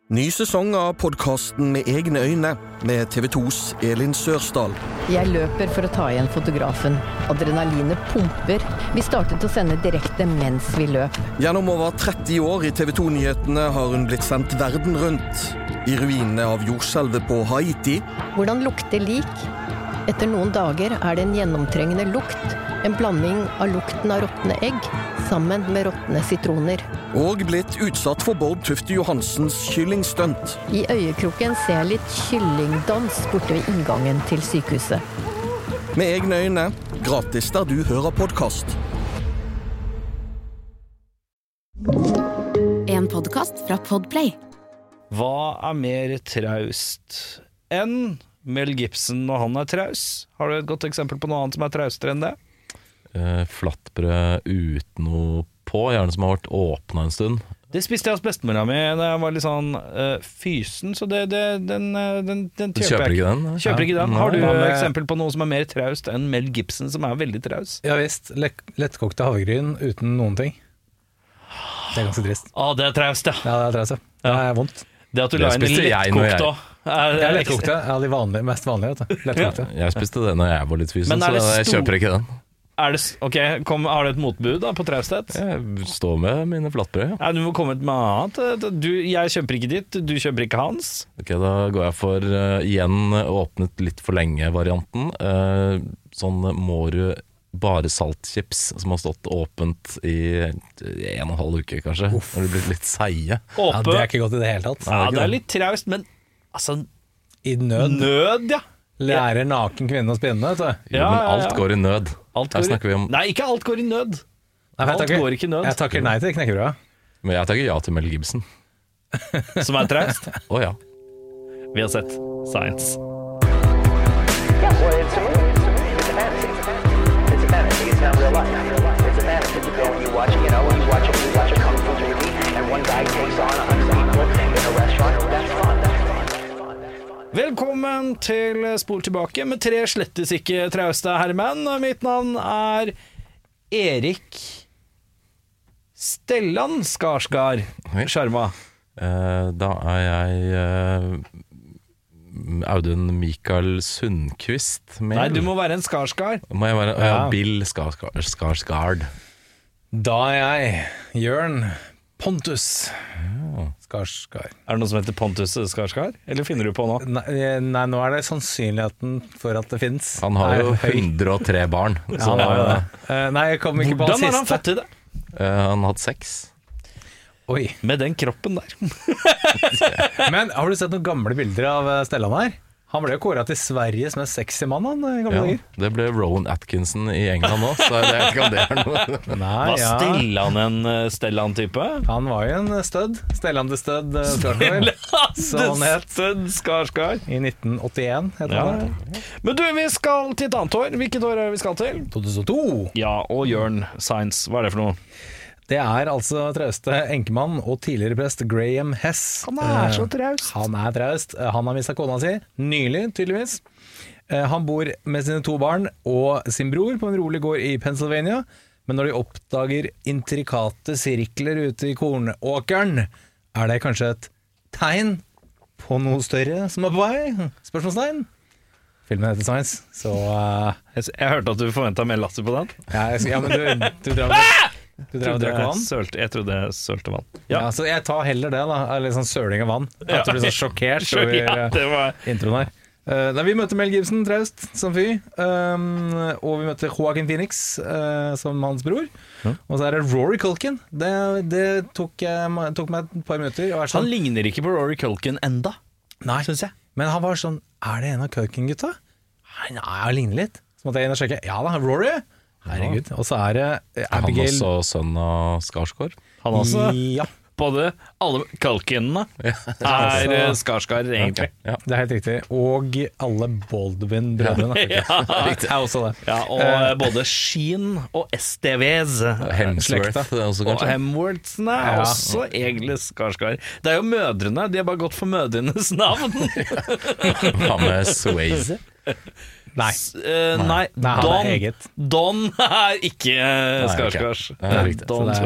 Ny sesong av podcasten Med egne øyne, med TV2s Elin Sørsdal. Jeg løper for å ta igjen fotografen. Adrenalinet pumper. Vi startet å sende direkte mens vi løp. Gjennom over 30 år i TV2-nyhetene har hun blitt sendt verden rundt. I ruinene av jordskjelvet på Haiti. Hvordan lukter lik? Etter noen dager er det en gjennomtrengende lukt. En blanding av lukten av råtne egg, sammen med råtne sitroner. Og blitt utsatt for Bård Tufte Johansens kyllingstunt. I øyekroken ser jeg litt kyllingdans borte ved inngangen til sykehuset. Med egne øyne, gratis der du hører podcast. En podcast fra Podplay. Hva er mer traust enn Mel Gibson når han er traus? Har du et godt eksempel på noe annet som er traustere enn det? Flattbrød uten noe på, gjerne som har vært åpnet en stund. Det spiste jeg hos bestemora mi da jeg var litt sånn fysen, så den Du kjøper jeg ikke. den? Kjøper ikke den. Har du men, eksempel på noe som er mer traust enn Mel Gibson, som er veldig traus? Ja visst, lettkokte havregryn uten noen ting. Det er ganske trist. Det er traust, ja. Ja, det er traust, ja. Det er vondt. Det at du Det la inn en spiste jeg når lettkokt jeg- også. Ja, lettkokte. Ja, de vanlige, mest vanlige, vet du. Lettkokte. Jeg spiste det når jeg var litt fysen, Men er så det jeg stor- kjøper ikke den. Har du et motbud da, på trausthet? Jeg står med mine flatbrød, ja. Ja, du må komme med annet. Jeg kjøper ikke ditt, du kjøper ikke hans. Ok, da går jeg for igjen åpnet litt for lenge-varianten. Sånn Mårud bare saltchips som har stått åpent i 1,5 uke, kanskje. Når det blir litt seige. Ja, det er ikke godt i det hele tatt. Ja, det er litt traust, men altså I nød. nød, ja. Lærer naken kvinne å spinne, vet du. Jo, men alt går i nød. Alt Her går snakker vi om. Nei, ikke alt går i nød. Nei, Alt går ikke i nød. Jeg takker nei til knekkebrød. Men jeg takker ja til Mel Gibson. Som er traust. Å ja. Vi har sett Science. Yeah, well, it's a movie. It's a fantasy. It's a fantasy. It's not real life. It's a fantasy. You go and you watch, you watch a kung fu movie, and one guy takes on 100 people in a restaurant. That's fun. Velkommen til Spol tilbake med 3 slettes ikke trauste herremenn. Mitt navn er Erik Stellan Skarsgård Sjarma. Da er jeg Audun Mikael Sundqvist med. Nei, du må være en Skarsgård. Må jeg være Ja. Bill Skarsgård. Da er jeg Jørn Pontus Skarsgård. Er det noe som heter Pontus Skarsgård? Eller finner du på nå? Nei, nå er det sannsynligheten for at det finnes. Han har jo er høy. 103 barn. Ja, Så han har jo det. Nei, jeg kom ikke på Hvordan den har han siste. fått til det? han har hatt 6. Oi. Med den kroppen der. Men har du sett noen gamle bilder av Stellan her? Han ble jo kåret til Sveriges mest sexy mann, han, i gamle Ja, dager. det ble Rowan Atkinson i England nå, så jeg vet ikke om det er noe. Nei, Var ja. Stellan en Stellan-type? Han var jo en stødd. Stellan the Stud Skarsgård. Så han het Stud Skarsgård. i 1981, heter Ja. han. Men du, vi skal til et annet år. Hvilket år er det vi skal til? 2002. Ja, og Jørn Science. Hva er det for noe? Det er altså trauste enkemann og tidligere prest Graham Hess. Han er så traust. Han er traust. Han har mistet kona si, nylig tydeligvis. Han bor med sine 2 barn og sin bror på en rolig gård i Pennsylvania. Men når de oppdager intrikate sirkler ute i kornåkeren, er det kanskje et tegn på noe større som er på vei? Spørsmålstegn. Filmen heter Science, så Jeg hørte at du forventet mer latter på den. ja, men du drev og drakk vann? Jeg trodde jeg sølte vann. Ja, så jeg tar heller det da, litt sånn søling av vann. At du blir så sjokkert over Ja, det var introen her. Vi møter Mel Gibson, traust som fy, og vi møter Joaquin Phoenix som hans bror. Og så er det Rory Culkin. Det tok meg et par minutter å være Han sånn. ligner ikke på Rory Culkin enda, Nei, synes jeg. men han var sånn, er det en av Culkin-gutta? Nei, han ligner litt. Så måtte jeg inn og sjekke. Ja da, Rory. Herregud. Og så er det Er han Abigail. også sønn av Skarsgård? Han også. Ja, Både alle Culkinene er Skarsgård, egentlig. Ja. det er helt riktig. Og alle Baldwin-brødrene. Ja. Er også det. Ja, og både Sheen og Estevez Hemsworth, slekta. det er også og kanskje. Hemsworthsene er Ja. også egentlig Skarsgård. Det er jo mødrene, de har bare gått for mødrenes navn. Hva med Swayze? Nei. Nei, Nei, han er eget. Don er ikke ok. Skarsgård. Ja, riktig. Don Så det er- Swayze.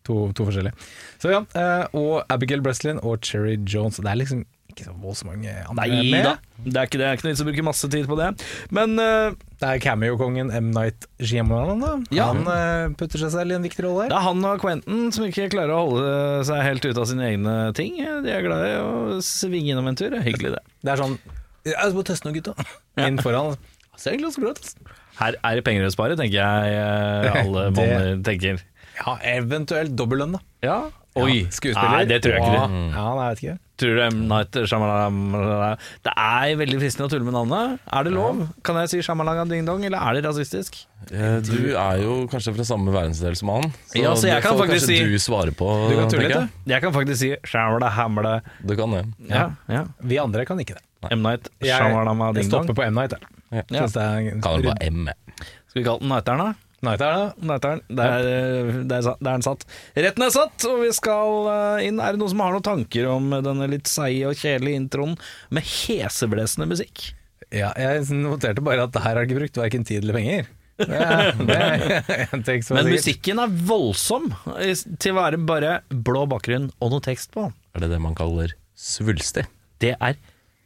To forskjellige. Så ja, og Abigail Breslin og Cherry Jones. Det liksom ikke så voldsomt mange andre Nei med. da, det er ikke det. Jeg er ikke nødt til å bruke masse tid på det. Men Det er cameo-kongen M. Night Shyamalan da. Ja. Han putter seg selv i en viktig rolle det er han og Quentin som ikke klarer å holde seg helt ute av sine egne ting. De er glad i å svinge innom en tur. Det er hyggelig, det. Det er sånn Jeg skal bare teste noe, gutta. Inn foran. Ser egentlig ganske bra ut. Her er det penger å spare, tenker jeg. Alle Det- måneder tenker. Ja, eventuelt dobbeltlønn, da. Ja. Oi, skuespiller. Nei, det tror jeg ikke. Og- Ja, nei, jeg vet ikke. Tror du M. Night Shyamalan? Det er veldig fristende å tulle med navnet. Er det lov? Kan jeg si Shyamalan Ding Dong, eller er det rasistisk? Du er jo kanskje fra samme verdensdel som han, så, Ja, så jeg det kan får faktisk kanskje si- du svare på. Du kan tulle tenker litt, jeg. Jeg kan faktisk si Shamla Hamla. Du kan det. Ja. Vi andre kan ikke det. M. Night Jeg Shyamalan Ding Dong. stopper på M. Night. Jeg. Ja. Synes det er Kaller det bare M. Skal vi kalle den Nighteren, da? Night er det. Nighteren. Der er den satt. Retten er satt, og vi skal inn. Er det noen som har noen tanker om denne litt seige og kjedelige introen med heseblesende musikk? Ja, jeg noterte bare at det her har ikke brukt hverken tid eller penger. Det er en tekst som er Men sikkert. musikken er voldsom til å være bare blå bakgrunn og noe tekst på. Er det det man kaller svulstig? Det er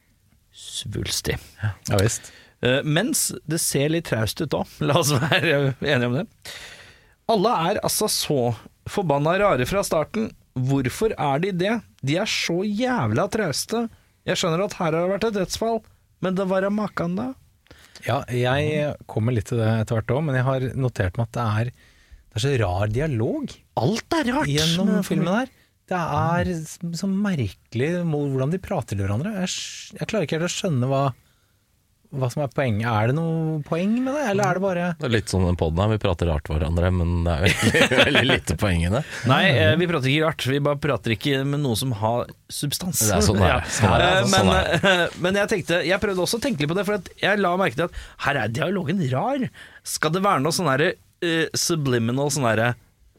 svulstig. Ja visst. Mens det ser litt traust ut òg, la oss være enige om det. Alle er altså så forbanna rare fra starten. Hvorfor er de det? De er så jævla trauste. Jeg skjønner at her har det vært et dødsfall, men det var makan da. Ja, jeg kommer litt til det etter hvert òg, men jeg har notert meg at det er så rar dialog Alt er rart gjennom filmen her. Det er så merkelig hvordan de prater til hverandre. Jeg klarer ikke helt å skjønne hva som er poenget. Er det noe poeng med det, eller er det bare Det er litt sånn den podden her, vi prater rart til hverandre, men det er veldig, veldig lite poeng i det. Nei, vi prater ikke rart. Vi bare prater ikke med noe som har substans. Det er sånn det er. Sånn er det. Sånn er Men jeg prøvde også å tenke litt på det, for at jeg la merke til at her er dialogen rar. Skal det være noe sånn herre subliminal sånn herre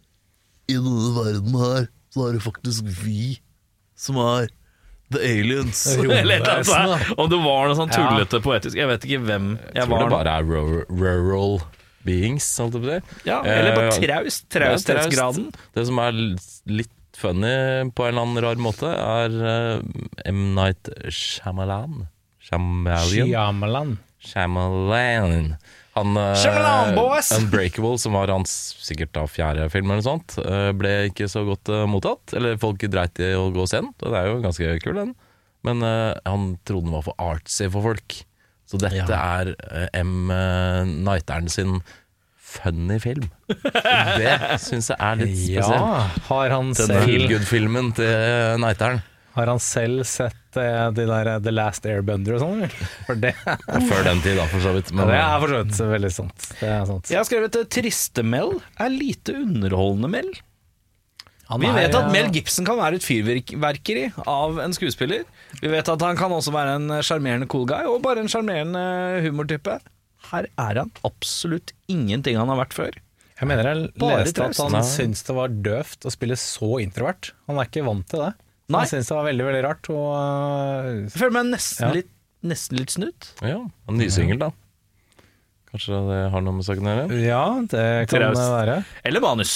I denne verden her så er det faktisk vi som er the aliens. Eller et eller annet sånt. Om det var noe sånn tullete poetisk. Jeg vet ikke hvem jeg tror var. det bare er rural beings, holdt jeg på å si. Ja, eller bare traust. trausthetsgraden. Det som er litt funny på en eller annen rar måte, er M. Night Shyamalan. Shyamalan. Han Shyamalan, boys! Unbreakable, som var hans sikkert da 4. film eller noe sånt, ble ikke så godt mottatt. Eller folk dreit i å gå og se den. Det er jo ganske kul den. Men han trodde den var for artsy for folk. Så dette er M. Nighteren sin funny film. Det syns jeg er litt spesielt. Ja, har han Feel good-filmen til Nighteren. Har han selv sett de der The Last Airbender og sånn? eller? For det Før den tid, da, for så vidt. Men, det er for så vidt veldig sant. Det er sant. Jeg har skrevet triste Mel er lite underholdende Mel. Han Vi er- vet at Mel Gibson kan være et fyrverkeri av en skuespiller. Vi vet at han kan også være en sjarmerende cool guy, og bare en sjarmerende humortype. Her er han absolutt ingenting han har vært før. Jeg mener jeg Bare leste at han Nei. syntes det var døvt å spille så introvert. Han er ikke vant til det. Nei. Han syntes det var veldig, veldig rart. Og, Jeg føler meg nesten, Ja. nesten litt snudd. Ja, en ny singel, da. Kanskje det har noe med saken å gjøre? ja, det kan Traust. det være. Eller manus.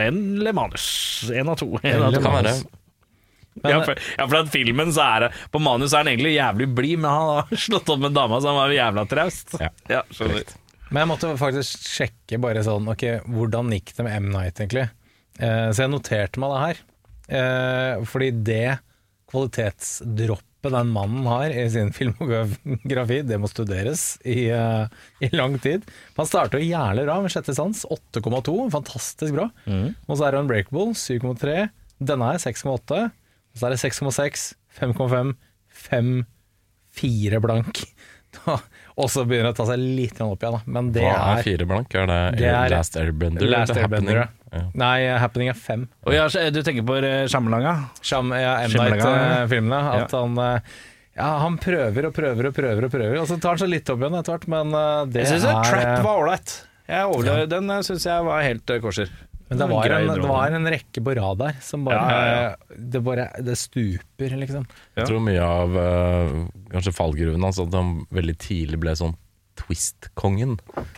En av to. Eller Det kan være. Men- For at filmen så er det på manus er han egentlig jævlig blid, men han har slått opp med dama, så han var jævla traust. Ja, skjønner. Men jeg måtte faktisk sjekke bare sånn, ok, hvordan gikk det med M. Night egentlig? Så jeg noterte meg det her. Fordi det kvalitetsdroppet den mannen har i sin filmografi, det må studeres i lang tid. Han startet jo jævlig bra med Sjette sans, 8,2, fantastisk bra. Og så er det Unbreakable, 7,3. Denne er 6,8. Og så er det 6,6, 5,5, 5, 4 blank. Og så begynner det å ta seg litt opp igjen, da. Men det Hva er er 4 blank? Er det, Det er Last Airbender? Last eller Airbender, Happening? Ja. Nei, Happening er 5. Og ja, du tenker på Shyamalan? M. Skimmelega. Night-filmene. At han prøver og prøver, og så tar han seg litt opp igjen etter hvert, men det Jeg syns er Trap var ålreit. Den syns jeg var helt kosher. Men det var, Grei det drone. var en rekke på rad der som bare Det stuper, liksom. Jeg tror mye av kanskje fallgruven hans at han veldig tidlig ble sånn twist-kongen.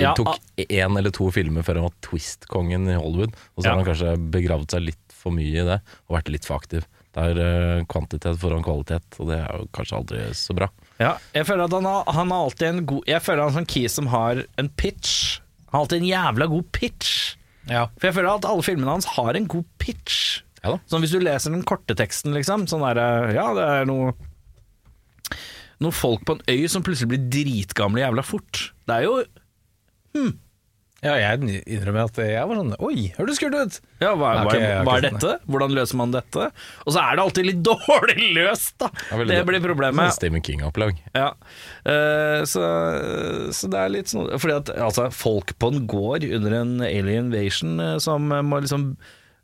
Det Ja, tok 1 eller 2 filmer før han var twist-kongen i Hollywood, og så Ja. har han kanskje begravd seg litt for mye i det, og vært litt for aktiv. Det er kvantitet foran kvalitet, og det er jo kanskje aldri så bra. Ja, jeg føler at han har alltid en god Jeg føler han er en sånn key som har en pitch. Han har alltid en jævla god pitch. Ja. For jeg føler at alle filmene hans har en god pitch. Ja da. Sånn hvis du leser den korte teksten, liksom. Sånn der, ja, det er noen folk på en øy som plutselig blir dritgamle jævla fort. Det er jo Ja, jeg innrømmer at jeg var sånn oi, hørtes kult ut! Ja, hva Nei, ok, er ikke dette? Hvordan løser man dette? Og så er det alltid litt dårlig løst, da. Det blir problemet. Sånn Stephen King-opplag. Ja, så det er litt sånn. Fordi at altså, folk på en gård under en alien invasion som må liksom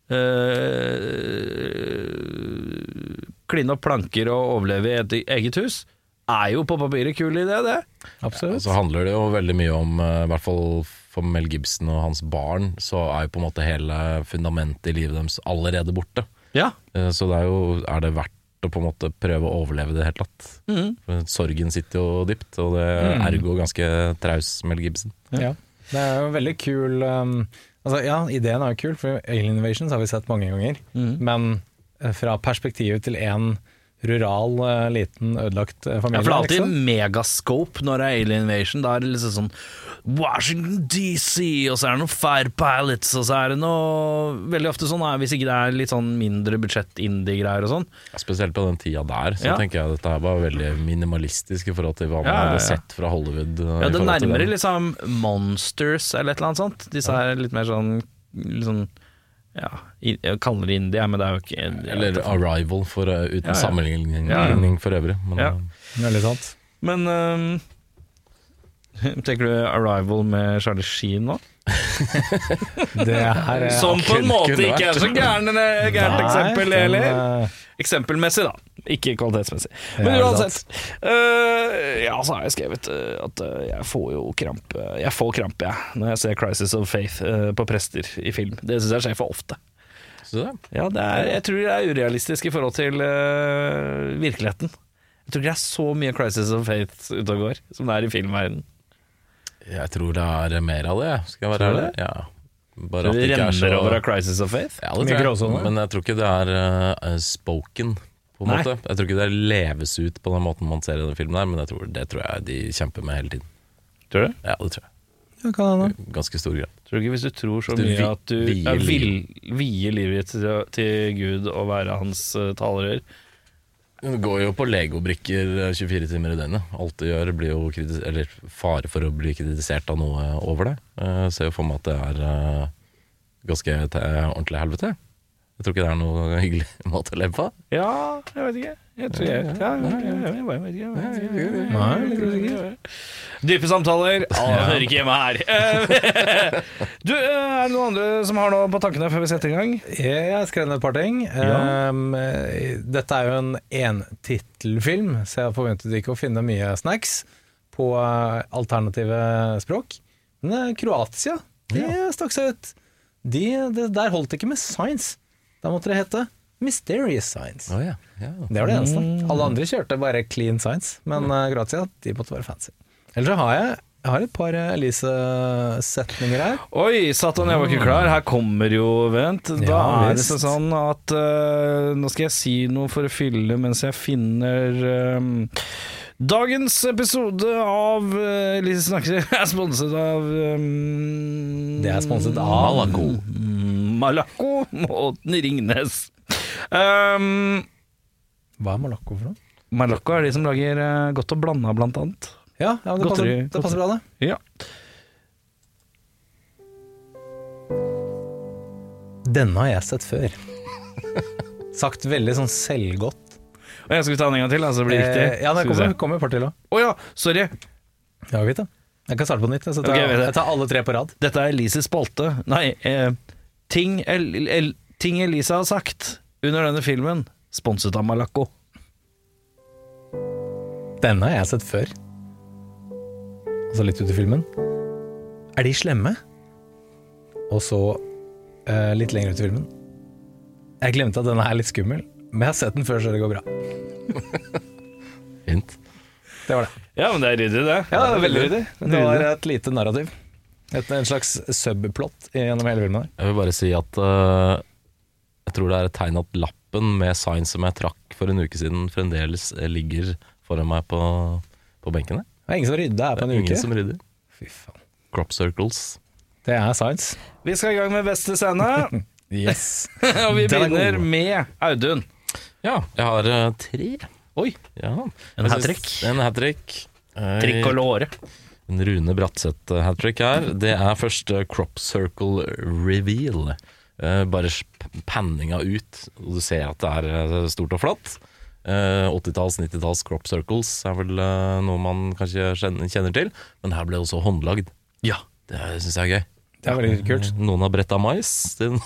kline opp planker og overleve i et eget hus, er jo på papiret kul idé, det. Absolutt. Så handler det jo veldig mye om, i hvert fall for Mel Gibson og hans barn, så er jo på en måte hele fundamentet i livet deres allerede borte. Ja. Så er det verdt å på en måte prøve å overleve det helt tatt. For sorgen sitter jo dypt, og det er ergo ganske traus Mel Gibson. Ja. Det er jo veldig kul altså, ja, ideen er jo kul, for Alien Invasions har vi sett mange ganger, men fra perspektivet til en rural, liten, ødelagt familie. Ja, for det er alltid liksom. megascope når det er alien invasion. Da er det liksom sånn Washington DC, og så er det noen fire pilots, og så er det noe veldig ofte sånn, hvis ikke det er litt sånn mindre budsjett indie-greier og sånn. Spesielt på den tida der, så tenker jeg at dette her var veldig minimalistisk i forhold til hva man hadde sett fra Hollywood. Ja, det nærmere liksom Monsters eller et eller annet sånt. Disse er litt mer sånn ja, jeg kaller det indie, men det er jo ikke eller Arrival, uten sammenligning for øvrig. Men, Veldig sant. Men tenker du Arrival med Charlie Sheen nå? Det er Som på en måte ikke er så gærent eksempel, eller? men, Eksempelmessig, da. Ikke kvalitetsmessig. Ja, Men det er uansett. Ja, så har jeg skrevet at jeg får jo krampe. Jeg får krampe, når jeg ser Crisis of Faith på prester i film. Det synes jeg skjer for ofte. Ja, jeg tror det er urealistisk i forhold til virkeligheten. Jeg tror ikke det er så mye Crisis of Faith ute og går som det er i filmverdenen. Jeg tror det er mer av det, skal jeg være ærlig. Ja. Bare det renner over av Crisis of Faith? Ja, det tror jeg. Men jeg tror ikke det er spoken, på en måte. Jeg tror ikke det leves ut på den måten man ser i den filmen der, men det tror jeg de kjemper med hele tiden. Tror du? Ja, det tror jeg. Ganske stor grad. Tror du ikke hvis du tror så mye at du vier livet til Gud og være hans talerør? Det går jo på Lego-brikker 24 timer i døgnet. Alt du gjør blir jo eller fare for å bli kritisert av noe over det. Jeg ser jo for meg at det er ganske ordentlig helvete. Jeg tror ikke det er noe hyggelig måte å leve på. Ja, jeg vet ikke. Jeg tror jeg vet ikke. Dype samtaler. Hører ikke hjemme her. Du, er det noen andre som har noe på tankene før vi setter i gang? Jeg har skrevet et par ting. Dette er jo en entittelfilm, så jeg forventet ikke å finne mye snacks på alternative språk. Men Kroatia, de stakk seg ut. Der holdt det ikke med science. Da måtte det hete Mysterious Science. Det var det eneste. Alle andre kjørte bare clean science, men Kroatia, de måtte være fancy. Ellers så har jeg et par Elise-setninger her. Oi, satan, jeg var ikke klar. Her kommer jo, vent. Da er det sånn at nå skal jeg si noe for å fylle mens jeg finner dagens episode av Elise snakker er sponset av Det er sponset av Malaco og Ringnes. Hva er Malaco for noe? Malaco er de som lager godt og blanda, blant annet. Ja, det passer bra det. Ja. Denne har jeg sett før. Sagt veldig sånn selvgodt. Skal vi ta den en gang til, så det blir riktig? Ja, det kommer et par til også. Åja, sorry. Ja, vidt da. Jeg kan starte på nytt, så jeg tar alle tre på rad. Dette er Elises spalte. Nei, ting Elise har sagt under denne filmen, sponset av Malaco. Denne har jeg sett før. Altså litt ut i filmen. Er de slemme? Og så litt lenger ut i filmen. Jeg glemte at denne er litt skummel, men jeg har sett den før, så det går bra. Fint. Det var det. Ja, men det er ryddig det. Ja, det er veldig ryddig. Det var et lite narrativ. En slags subplot gjennom hele filmen. Jeg vil bare si at jeg tror det er et tegn at lappen med sign som jeg trakk for en uke siden fremdeles ligger foran meg på benken. Det er ingen som rydder her på en uke. Ingen som rydder. Fy faen. Crop circles. Det er science. Vi skal i gang med beste scene, Yes. og vi Den er begynner god. med Audun. Ja, jeg har 3. Oi, Ja. en hat-trick. En hat-trick. Trikk og låre. En Rune Bratseth hat-trick her. Det er første crop circle reveal. Bare panninga ut, og du ser at det er stort og flatt. 80-talls, 90-talls crop circles er vel noe man kanskje kjenner til, men her ble det også håndlagd. Ja. Det synes jeg er gøy. Det er veldig kult. Noen har bretta mais. Den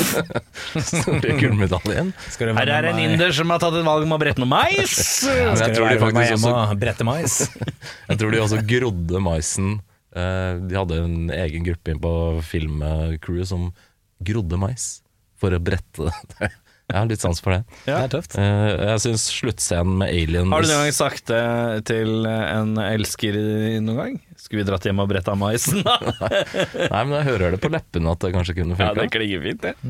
store gullmedaljen. Her er en inder som har tatt et valg om å brette noe mais. Men jeg tror de faktisk også brette mais. Jeg tror de også grodde maisen. De hadde en egen gruppe inn på filmcrew som grodde mais for å brette det. Jeg har litt sans for det. Det er tøft. Jeg synes sluttscenen med Alien Har du noen gang sagt det til en elsker noen gang? Skulle vi dratt hjem og bretta maisen? Nei, men jeg hører det på leppene at det kanskje kunne Ja, funka. det klinger fint, det.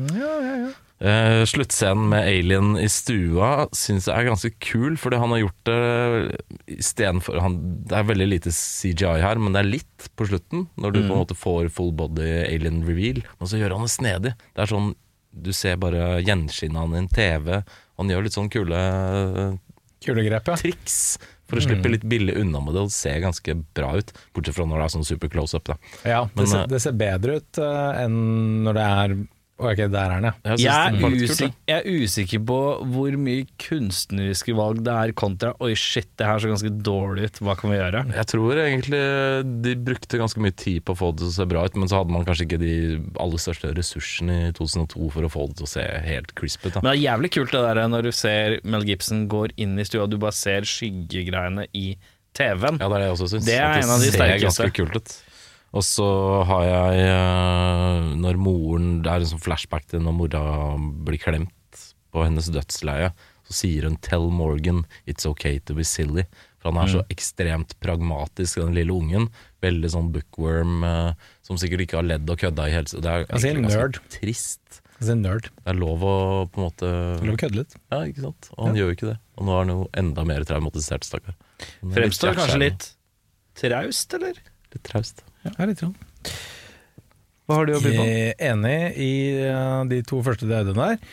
Sluttscenen med Alien i stua synes jeg er ganske kul, fordi han har gjort det istedenfor det er veldig lite CGI her, men det er litt på slutten, når du på en måte får full body Alien reveal, og så gjør han det snedig. Det er sånn, du ser bare gjenskinnet han i en TV, han gjør litt sånn kule Kulegrep, ja. triks for å slippe litt billig unna med det, og det ser ganske bra ut, bortsett fra når det er sånn super close-up da. Ja, Men, det ser bedre ut enn når det er ok, der er den, ja. Jeg synes det var litt kult, da. Jeg er usikker på hvor mye kunstneriske valg det er kontra oi shit, det her ser ganske dårlig ut, hva kan vi gjøre? Jeg tror egentlig de brukte ganske mye tid på å få det til å se bra ut, men så hadde man kanskje ikke de aller største ressursene i 2002 for å få det til å se helt crisp ut da. Men det er jævlig kult det der når du ser Mel Gibson går inn i stua, og du bare ser skyggegreiene i TV-en. Ja, det er det jeg også synes. Det er At en av de ser sterkeste. ganske kult ut. Og så har jeg når moren, det er en sånn flashback til når mora blir klemt på hennes dødsleie, så sier hun "Tell Morgan it's okay to be silly", for han er så ekstremt pragmatisk, den lille ungen, veldig sånn bookworm, som sikkert ikke har ledd og kødda i helse. Det er Han sier egentlig nerd. ganske trist. Det er nerd. Det er lov å på en måte Lov å kødde litt. Ja, ikke sant? Og han gjør jo ikke det. Og nå er han jo enda mer traumatisert, stakkar. Han er Fremstår litt kanskje hjerteskjærende. litt traust, eller? Litt traust. Ja, litt sånn. Hva har du å by på? Jeg er enig i de to første dødene der.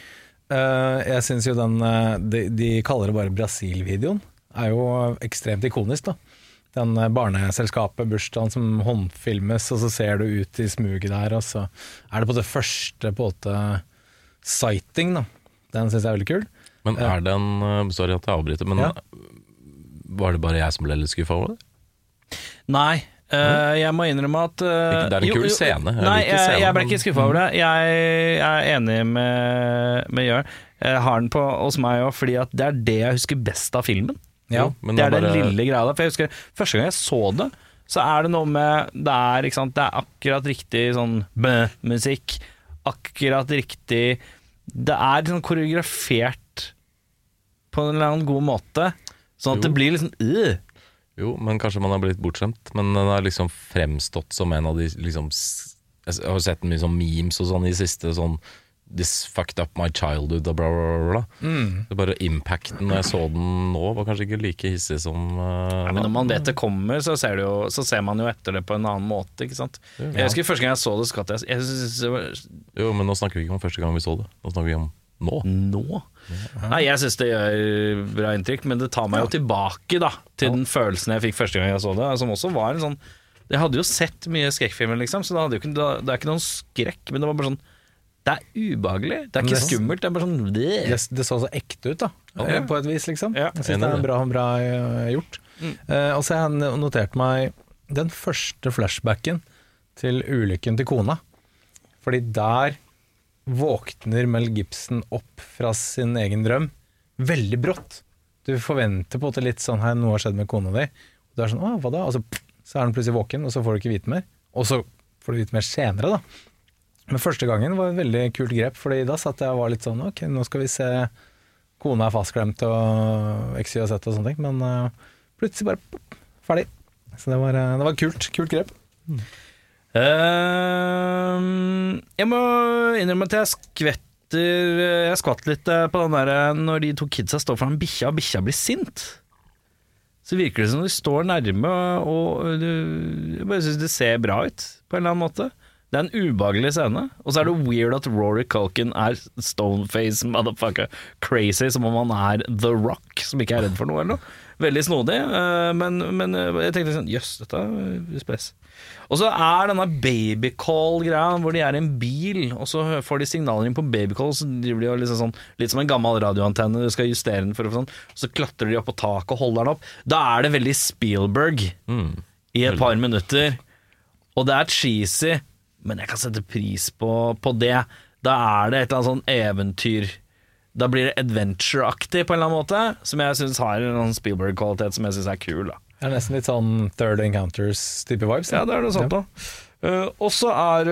Jeg synes jo de kaller det bare Brasil-videoen, er jo ekstremt ikonisk da. Den barneselskapet, bursdagen som håndfilmes, og så ser du ut i smuget der, og så er det på det første på en måte sighting da. Den synes jeg er veldig kul. Men er det en sorry at jeg avbryter, men Ja. var det bare jeg som ble litt skuffa over det? Nei, jeg må innrømme at Det er en kul scene. Jeg Nei, liker scenen, jeg ble men- ikke skuffa over det. Jeg er enig med Jørn. Jeg har den på hos meg òg, fordi at det er det jeg husker best av filmen. Ja, Jo, men Det er den bare- lille greia der. For jeg husker første gang jeg så det, så er det noe med det er, ikke sant, det er akkurat riktig sånn musikk. Akkurat riktig. Det er liksom koreografert på en eller annen god måte, sånn at Jo. det blir liksom Jo, men kanskje man har blitt bortskjemt. Men den har liksom fremstått som en av de liksom Jeg har sett mye sånn memes og sånn i siste sånn "This fucked up my childhood" og bla bla bla. Det bare impacten når jeg så den nå var kanskje ikke like hissig som Ja, men når man vet det kommer, så ser man jo etter det på en annen måte, ikke sant? Jeg husker første gang jeg så det, så skvatt jeg synes det var Jo, men nå snakker vi ikke om første gang vi så det. Nå snakker vi om nå. nå. Nei, jeg synes det gjør bra inntrykk, men det tar meg jo tilbake da, til den følelsen jeg fikk første gang jeg så det, som også var en sånn. Jeg hadde jo sett mye skrekkfilmer, liksom, så det er ikke noen skrekk, men det var bare sånn. Det er ubehagelig, det er ikke skummelt, det er bare sånn Det så så ekte ut da, på et vis liksom. Ja. Jeg synes det er bra gjort. Og så har jeg notert meg den første flashbacken til ulykken til kona. Fordi der våkner Mel Gibson opp fra sin egen drøm veldig brått. Du forventer på en måte litt sånn her, noe har skjedd med kona di. Og du er sånn, hva da? Og så er den plutselig våken, og så får du ikke vite mer. Og så får du vite mer senere da. Men første gangen var et veldig kult grep, fordi da satt jeg og var litt sånn, ok, nå skal vi se kona er fastklemt og XYZ og sånne ting, men plutselig bare ferdig. Så det var kult grep. Jeg må innrømme at jeg skvatt litt på den der når de to kidsa står foran bikkja, og bikkja blir sint. Så virker det som de står nærme, og jeg bare synes det ser bra ut, på en eller annen måte. Det er en ubehagelig scene, og så er det weird at Rory Culkin er stoneface motherfucker crazy, som om han er The Rock, som ikke er redd for noe eller noe. Veldig snodig, men jeg tenkte sånn, jøss, dette er spes. Og så er denne babycall-greia hvor de er i en bil, og så får de signaler inn på babycall, så driver de liksom sånn, litt som en gammel radioantenne, du skal justere den for å få sånn, så klatrer de opp på taket og holder den opp. Da er det veldig Spielberg i et par minutter, og det er cheesy, men jeg kan sette pris på det. Da er det et eller annet sånn eventyr. Da blir det adventure-aktig på en eller annen måte, som jeg synes har en Spielberg-kvalitet som jeg synes er kul da. Det er nesten litt sånn Third Encounters-type vibes. Ja, det er det sånt da. Og så er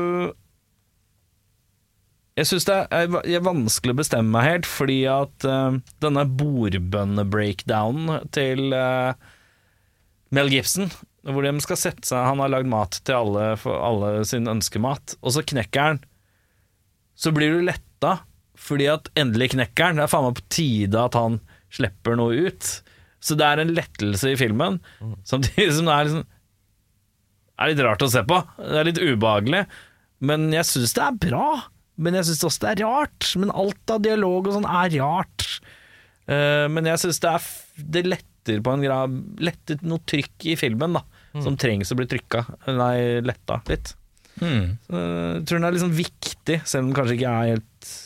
jeg synes det er vanskelig å bestemme meg helt, fordi at denne bordbønne-breakdownen til Mel Gibson, hvor de skal sette seg, han har lagd mat til alle sin ønskemat, og så knekker han, så blir du letta, fordi at endelig knekker han, det er faen meg på tide at han slipper noe ut. Så det er en lettelse i filmen, samtidig som det er litt rart å se på. Det er litt ubehagelig, men jeg synes det er bra. Men jeg synes også det er rart. Men alt av dialog og sånn er rart. Men jeg synes det letter på en grad, letter noe trykk i filmen da, som trengs å bli letta litt. Så jeg tror den er liksom viktig, selv om den kanskje ikke er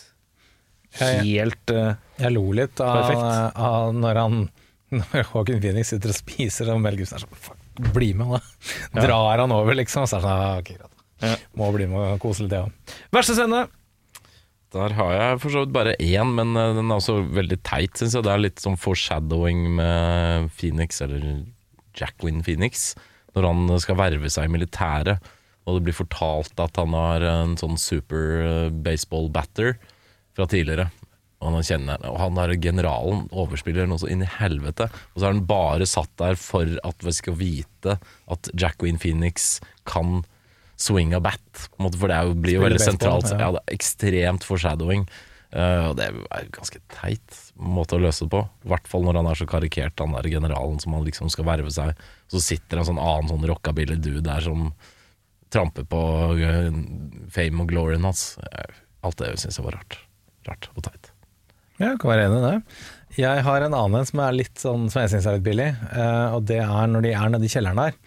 helt jeg lo litt av når Joaquin Phoenix sitter og spiser, og Mel Gibson er sånn, fuck, bli med da. Drar han over liksom, og så er det sånn, ok, greit. Må bli med og kose litt, ja. Verste scene? Der har jeg for så vidt bare én, men den er også veldig teit, synes jeg. Det er litt sånn foreshadowing med Phoenix, eller Jacqueline Phoenix, når han skal verve seg i militæret, og det blir fortalt at han har en sånn super baseball batter fra tidligere. Og han er generalen, overspiller noe så inn i helvete, og så har han bare satt der for at vi skal vite at Jacqueline Phoenix kan swing a bat, på en måte, for det blir jo veldig sentralt. Ja, det er ekstremt foreshadowing, og det er ganske teit måte å løse det på, i hvert fall når han er så karikert, han der generalen som han liksom skal verve seg, så sitter en sånn annen sånn rockabilly dude der som tramper på fame og gloryen hans. Alt det synes jeg var rart og teit. Ja, jeg kan være enig i det. Jeg har en annen som er litt sånn, som jeg synes er litt billig, og det er når de er nede i kjelleren der,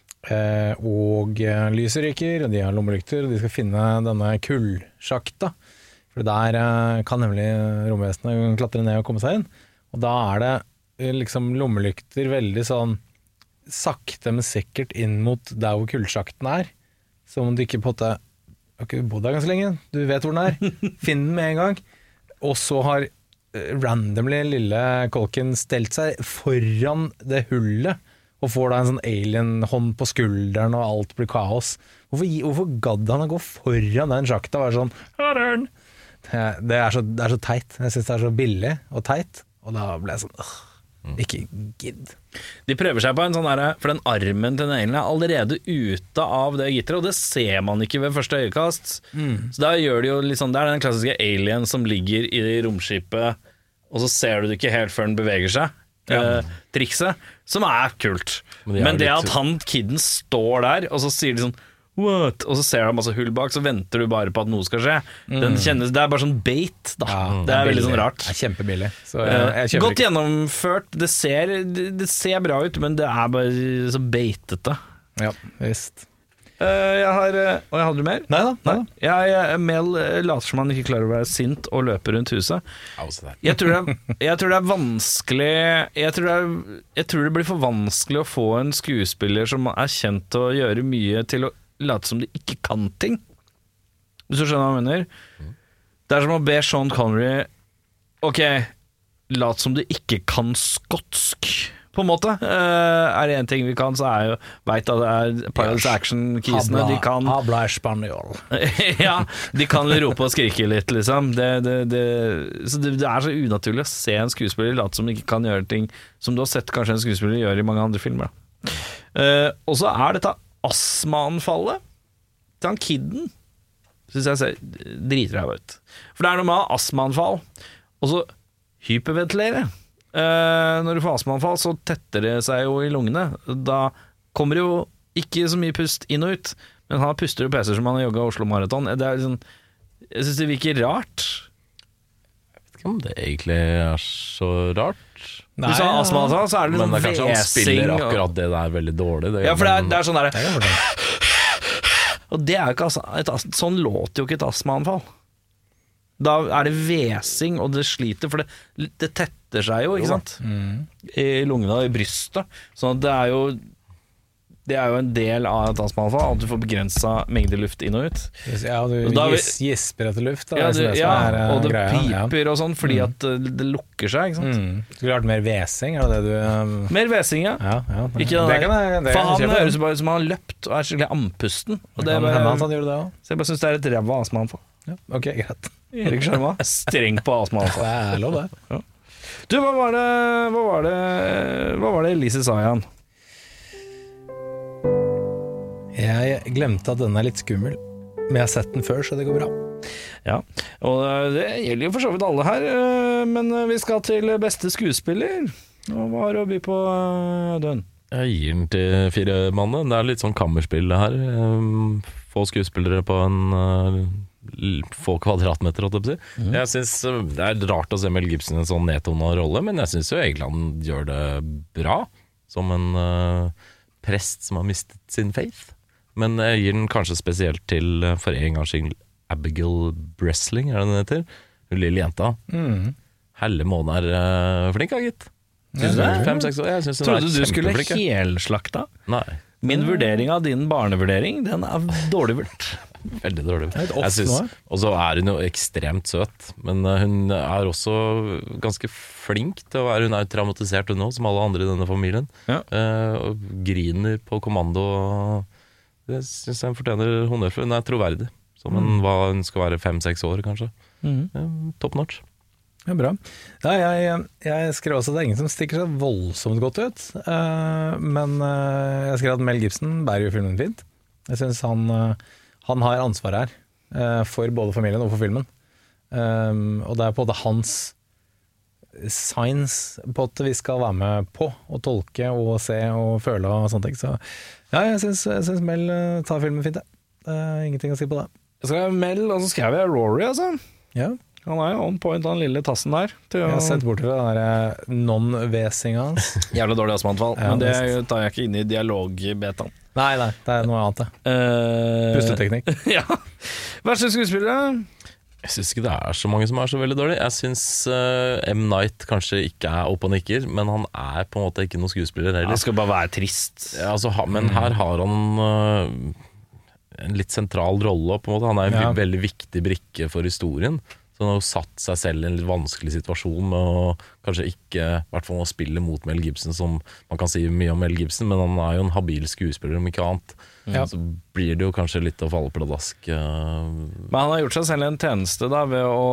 og lyset ryker, og de har lommelykter, og de skal finne denne kullsjakta, for der kan nemlig romvesenet klatre ned og komme seg inn, og da er det liksom lommelykter veldig sånn sakte, men sikkert inn mot der hvor kullsjakten er, som om du ikke på en måte, ok, vi bodde der ganske lenge, du vet hvor den er, finn den med en gang, og så har randomly lille Culkin stelt seg foran det hullet og får da en sånn alien-hånd på skulderen og alt blir kaos. Hvorfor gadd han å gå foran den sjakta og være sånn det er så teit. Jeg synes det er så billig og teit, og da ble jeg sånn ikke gidd. De prøver seg på en sånn der, for den armen til den alien er allerede ute av det gitteret, og det ser man ikke ved første øyekast. Så da gjør de jo litt sånn, det er den klassiske alien som ligger i romskipet, og så ser du det ikke helt før den beveger seg. Trikset, som er kult. Men det at kidden står der, og så sier de sånn what? Og så ser du masse hull bak, så venter du bare på at noe skal skje. Den kjennes, det er bare sånn bait da. Det er veldig sånn rart. Det er kjempebillig. Godt gjennomført. Det ser bra ut, men det er bare så beitete. Ja, visst. Jeg hadde du mer? Nei da. Mel later som han ikke klarer å være sint og løper rundt huset. Jeg tror det er vanskelig. Jeg tror det blir for vanskelig å få en skuespiller som er kjent til å gjøre mye, til å late som de ikke kan ting. Hvis du skjønner hva jeg mener. Det er som å be Sean Connery ok, lat som du ikke kan skotsk, på en måte. Er det en ting vi kan, så er jo, vet at det er Pirates Action-kisene, de kan habla espanjol. Ja, de kan rope og skrike litt, liksom. Så det er så unaturlig å se en skuespiller late som ikke kan gjøre ting som du har sett kanskje en skuespiller gjøre i mange andre filmer. Og så er dette astmaanfallet han kidden synes jeg ser dritræv ut. For det er noe med astmaanfall, og så hyperventilere. Når du får astmaanfall, så tetter det seg jo i lungene. Da kommer det jo ikke så mye pust inn og ut, men han puster og peser som han har jogget Oslo Marathon. Det er liksom, jeg synes det virker rart. Jeg vet ikke om det egentlig er så rart. Nei, Hvis han har astmaanfall, så er det Men liksom det er kanskje han vesing. spiller akkurat det der veldig dårlig. Ja, for det er sånn der. Det kan jeg forstå. Og det er jo ikke sånn låter jo ikke et astmaanfall. Da er det vesing, og det sliter, for det tetter seg jo, ikke sant? I lungene og i brystet. Sånn at det er jo en del av et astmaanfall, at du får begrenset mengde luft inn og ut. Ja, du gisper etter luft. Da, og det piper og sånn, fordi at det lukker seg, ikke sant? Skulle det vært mer vesing, er det det du... Mer vesing, ja. Ikke den der. For han høres bare ut som han har løpt og er skikkelig andpusten. Og det kan hende at han gjorde det også. Så jeg bare synes det er et ræva astmaanfall. Ja, ok, greit. Erik Sjarma, streng på astmaanfall. Det er lov det. Ja. Du, hva var det Elise sa igjen? Jeg glemte at den er litt skummel, men jeg har sett den før, så det går bra. Ja, og det gjelder jo for så vidt alle her, men vi skal til beste skuespiller. Og hva har du å by på, Dønn? Jeg gir den til 4 mann. Det er litt sånn kammerspill det her. Få skuespillere på en få kvadratmeter, holdt jeg på å si. Jeg synes det er rart å se Mel Gibson i en sånn nedtona rolle, men jeg synes jo egentlig han gjør det bra, som en prest som har mistet sin faith. Men jeg gir den kanskje spesielt til, for en gangs skyld, Abigail Breslin, er det den heter? Hun lille jenta. Helle måne er flink, gitt. Synes du det? 5-6 år. Jeg synes hun Trodde er du skulle kjempeflink. helslakta? Nei, Min vurdering av din barnevurdering, den er dårlig vurdert. veldig dårlig. Det er litt off Jeg synes, nå. og så er hun jo ekstremt søt, men hun er også ganske flink til å være. Hun er jo traumatisert hun også, som alle andre i denne familien. Ja. Og griner på kommando. Det synes jeg hun fortjener honnør for. Hun er troverdig, som hva hun skal være 5-6 år kanskje. Top notch. Ja, bra. Ja, jeg skrev også at det er ingen som stikker seg voldsomt godt ut, men jeg skrev at Mel Gibson bærer jo filmen fint. Jeg synes han har ansvar her for både familien og for filmen. Og det er på det hans signs på at vi skal være med på og tolke og se og føle og sånne ting. Så ja, jeg synes Mel tar filmen fint. Det er ingenting å si på det. Jeg skrev Mel, og så skrev jeg Rory, altså. Ja. Han er jo on point, den lille tassen der. Jeg har sett bort til den der non-vesinga hans. Jævlig dårlig astmaanfall, Ja, men det tar jeg ikke inn i dialogbetaen. Nei, det er noe annet det. Pusteteknikk. Ja. Verste skuespillere? Jeg synes ikke det er så mange som er så veldig dårlig. Jeg synes M. Night kanskje ikke er opp og nikker, men han er på en måte ikke noen skuespiller heller. Han skal bare være trist. Ja, altså, men her har han en litt sentral rolle på en måte. Han er en veldig viktig brikke for historien. Så han har jo satt seg selv i en litt vanskelig situasjon med å kanskje ikke, i hvert fall å spille mot Mel Gibson, som man kan si mye om Mel Gibson, men han er jo en habil skuespiller om ikke annet. Så blir det jo kanskje litt å falle pladask. Men han har gjort seg selv en tjeneste da, ved å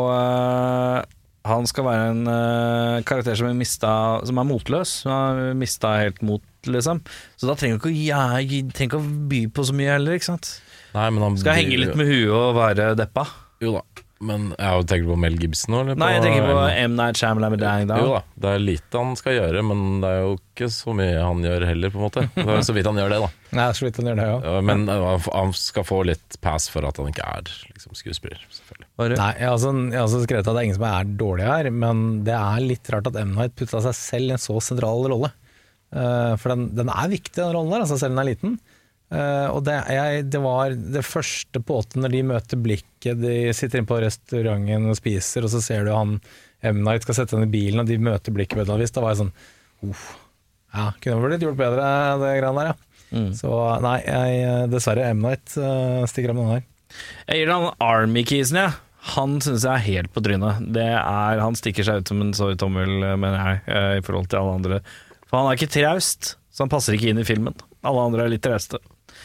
han skal være en karakter som er motløs, som har mistet helt mot, liksom. Så da trenger han ikke å by på så mye heller, ikke sant? Nei, men han skal henge litt med huet og være deppa. Jo da. Men jeg har jo tenkt på Mel Gibson nå, eller? Nei, jeg tenker på M. Night Shyamalan da. Jo da, det er lite han skal gjøre, men det er jo ikke så mye han gjør heller, på en måte. Det er så vidt han gjør det, da. Nei, så vidt han gjør det, ja. Men han skal få litt pass for at han ikke er liksom, skuespiller, selvfølgelig. Nei, jeg har også skrevet at det er ingen som er dårlig her, men det er litt rart at M. Night putta seg selv i en så sentral rolle. For den er viktig, den rollen der, altså selv den er liten. Og det var det første påten når de møter blikket, de sitter inne på restauranten og spiser, og så ser du han M. Night skal sette henne i bilen, og de møter blikket på et eller annet vis. Da var jeg sånn, ja, kunne det blitt gjort bedre det greiene der, ja. Så nei, dessverre M. Night stikker av med den her. Jeg gir han Army-kisen, ja. Han synes jeg er helt på trynet. Han stikker seg ut som en sovjetommel, mener jeg, i forhold til alle andre. For han er ikke traust, så han passer ikke inn i filmen. Alle andre er litt trauste.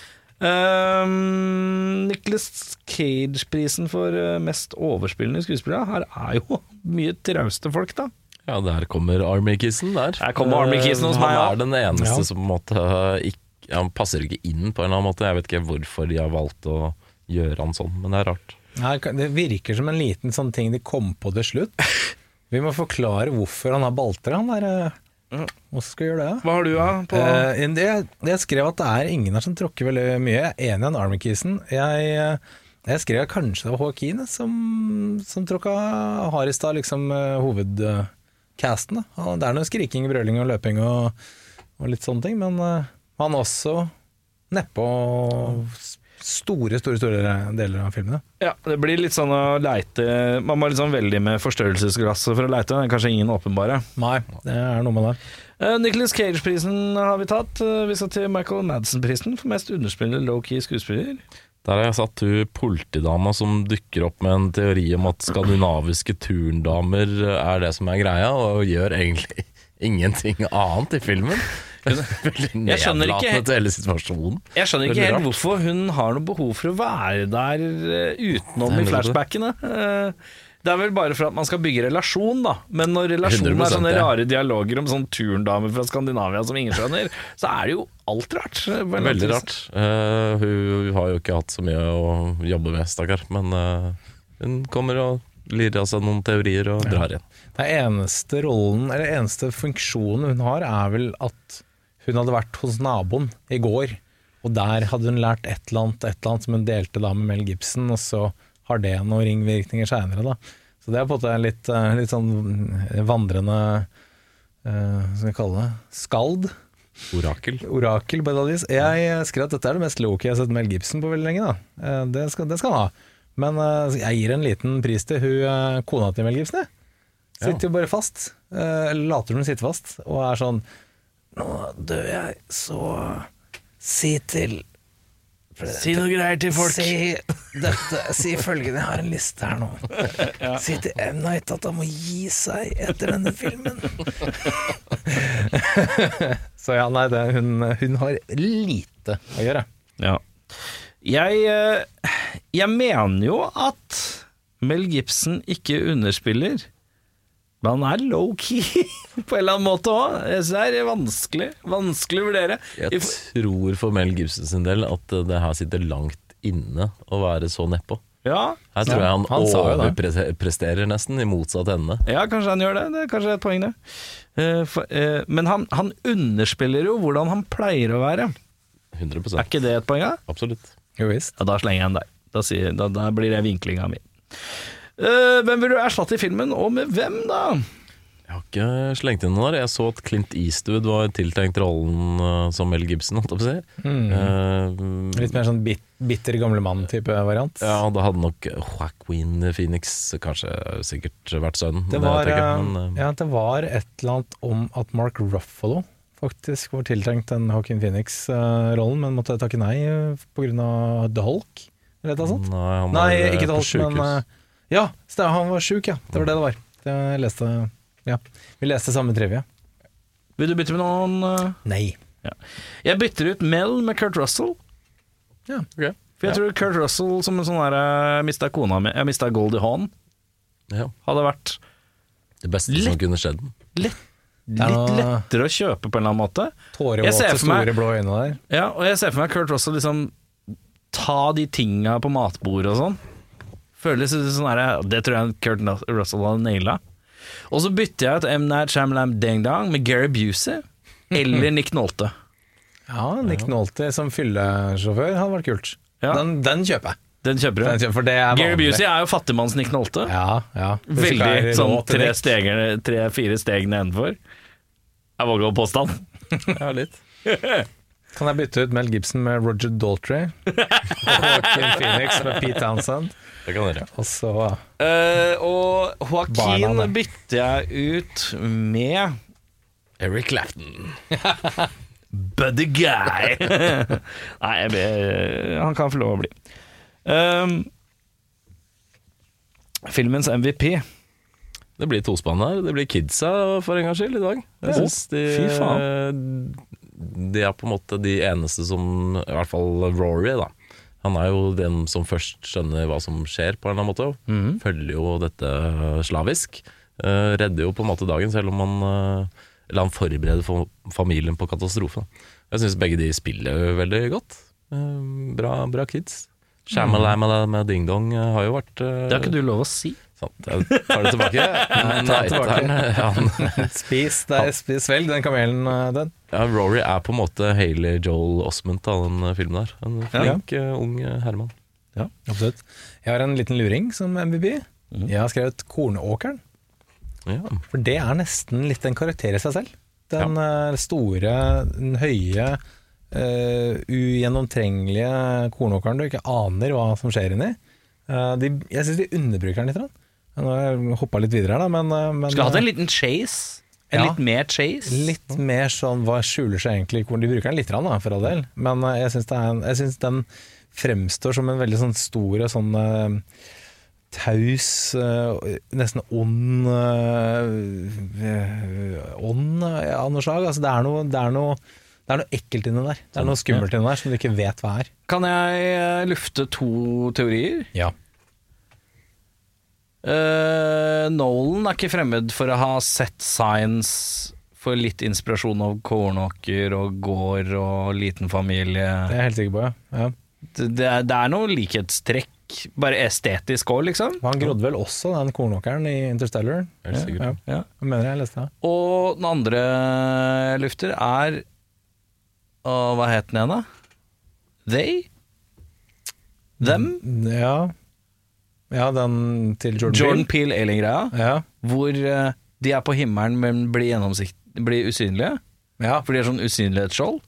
Nicolas Cage-prisen for mest overspillende skuespillere. Her er jo mye trauste folk, da. Ja, der kommer Army-kissen der. Der kommer Army-kissen hos meg, ja. Han er den eneste som på en måte han passer ikke inn på en eller annen måte. Jeg vet ikke hvorfor de har valgt å gjøre han sånn, men det rart. Nei, det virker som en liten sånn ting de kom på til slutt. Vi må forklare hvorfor han har balter, han der. Hvordan skal vi gjøre det? Hva har du på? Jeg skrev at det ingen her som tråkker veldig mye. Jeg enig i han Army-kisen. Jeg skrev kanskje det var Joaquin som tråkka hardest av liksom hovedcasten. Det noe skriking, brøling og løping og litt sånne ting, men han også neppe store deler av filmene. Ja, det blir litt sånn å leite. Man må liksom veldig med forstørrelsesglasset for å leite. Det kanskje ingen åpenbare. Nei, det noe med det. Nicolas Cage-prisen har vi tatt. Vi skal til Michael Madsen-prisen for mest underspillende low-key skuespiller. Der har jeg satt politidama som dykker opp med en teori om at skandinaviske turndamer det som greia, og gjør egentlig ingenting annet i filmen. Veldig nedlatende til hele situasjonen. Jeg skjønner ikke helt hvorfor hun har noe behov for å være der utenom i flashbackene. Det vel bare for at man skal bygge relasjon da. Men når relasjonen sånne rare dialoger om sånne turndamer fra Skandinavia som ingen skjønner, så det jo alt rart. Veldig rart. Hun har jo ikke hatt så mye å jobbe med, stakkar. Men hun kommer og lirer av seg noen teorier og drar igjen. Den eneste rollen, eller eneste funksjonen hun har vel at hun hadde vært hos naboen i går, og der hadde hun lært et eller annet som hun delte da med Mel Gibson, og så har det noen ringvirkninger senere da. Så det på en måte litt sånn vandrende, skal jeg kalle det, skald. Orakel på et av vis. Jeg skrev at dette det mest low-key jeg har sett Mel Gibson på veldig lenge da. Det skal han ha. Men jeg gir en liten pris til kona til Mel Gibson. Sitter jo bare fast, eller later hun sitte fast, og sånn, nå dør jeg, så si noe greier til folk. Si følgende, jeg har en liste her nå. Si til M. Night at han må gi seg etter denne filmen. Så ja, nei, hun har lite å gjøre. Ja. Jeg mener jo at Mel Gibson ikke underspiller, men han low-key på en eller annen måte også. Jeg synes det vanskelig å vurdere. Jeg tror for Mel Gibson sin del at det her sitter langt inne å være så nedpå. Ja. Her tror jeg han overpresterer nesten, i motsatt ende. Ja, kanskje han gjør det. Det kanskje et poeng det. Men han underspiller jo hvordan han pleier å være. 100%. Ikke det et poeng da? Absolutt. Jo visst. Ja, da slenger jeg en der. Da blir det vinklinga mi. Hvem vil du erstatte i filmen, og med hvem da? Jeg har ikke slengt inn noe der. Jeg så at Clint Eastwood var tiltenkt rollen som Mel Gibson, holdt jeg på å si. Litt mer sånn bitter gamle mann-type variant. Ja, da hadde nok Joaquin Phoenix kanskje sikkert vært sønnen. Det var et eller annet om at Mark Ruffalo faktisk var tiltenkt den Joaquin Phoenix-rollen, men måtte takke nei på grunn av The Hulk, eller noe sånt. Nei, ikke The Hulk, men ja, han var syk, ja. Det var det var. Jeg leste, ja. Vi leste samme trivia. Vil du bytte med noen? Nei. Ja. Jeg bytter ut Mel med Kurt Russell. Ja, ok. For jeg tror Kurt Russell som en sånn der, jeg mistet Goldie Hawn. Ja. Hadde vært det beste som kunne skjedd. Litt lettere å kjøpe på en eller annen måte. Tårevåte, store blå øyne der. Ja, og jeg ser for meg Kurt Russell liksom ta de tinga på matbordet og sånn. Føles sånn her, det tror jeg Kurt Russell hadde nailet. Og så bytter jeg ut M. Night Shyamalan Ding Dong med Gary Busey eller Nick Nolte. Ja, Nick Nolte som fyllesjåfør hadde vært kult. Ja. Den kjøper jeg. Den kjøper du. For det Gary Busey jo fattigmanns Nick Nolte. Ja. Veldig sånn 3-4 steg nedenfor. Jeg våger å påstand. Ja, litt. Kan jeg bytte ut Mel Gibson med Roger Daltrey og Joaquin Phoenix med Pete Townsend? Det kan dere. Og så og Joaquin bytter jeg ut med Eric Clapton. Buddy Guy. Nei, han kan få lov å bli. Filmens MVP. Det blir tospann her. Det blir kidsa for en gangs skyld i dag. Jeg synes fy faen. De på en måte de eneste som, i hvert fall Rory da, han jo den som først skjønner hva som skjer på en eller annen måte, følger jo dette slavisk, redder jo på en måte dagen selv om han forbereder familien på katastrofen. Jeg synes begge de spiller veldig godt. Bra kids. Shamalama med Ding Dong har jo vært Det har ikke du lov å si. Sant, jeg tar det tilbake. Men Spis vel den kamelen, den. Ja, Rory er på en måte Hailey Joel Osment av den filmen der. En flink, ung herremann. Ja, absolutt. Jeg har en liten luring som MVP. Jeg har skrevet Kornåkeren. Ja. For det er nesten litt en karakter i seg selv. Den store, den høye, ugjennomtrengelige kornåkeren du ikke aner hva som skjer inni. Jeg synes de underbruker den litt. Nå har jeg hoppet litt videre her da, men Skulle hatt en liten chase. Litt mer chase. Litt mer sånn, hva skjuler seg egentlig i korn? De bruker den litt da, for all del. Men jeg synes den fremstår som en veldig sånn stor og sånn taus, nesten ånd av noe slag. Altså, det er noe ekkelt inni der. Det er noe skummelt inni der som du ikke vet hva er. Kan jeg lufte 2 teorier? Ja. Nolan er ikke fremmed for å ha sett signs for litt inspirasjon av kornåker og gård og liten familie. Det er jeg helt sikker på, ja. Det er noe likhetstrekk, bare estetisk også, liksom. Han grodde vel også den kornåkeren i Interstellar. Helt sikkert. Ja. Jeg mener jeg leste det. Og den andre jeg lufter er hva het den igjen da? They? Them? Ja, den til Jordan Peele Alien-greia, hvor de er på himmelen, men blir usynlige. Ja. For de er sånn usynlighetsskjold.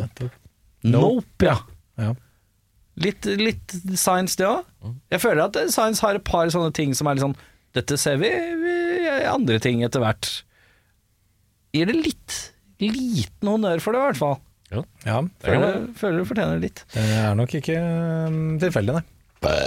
Nope, ja. Litt science det også. Jeg føler at science har et par sånne ting som er litt sånn, dette ser vi andre ting etter hvert. Gir det liten honnør for det i hvert fall. Ja, føler du fortjener litt. Det er nok ikke tilfeldig, nei.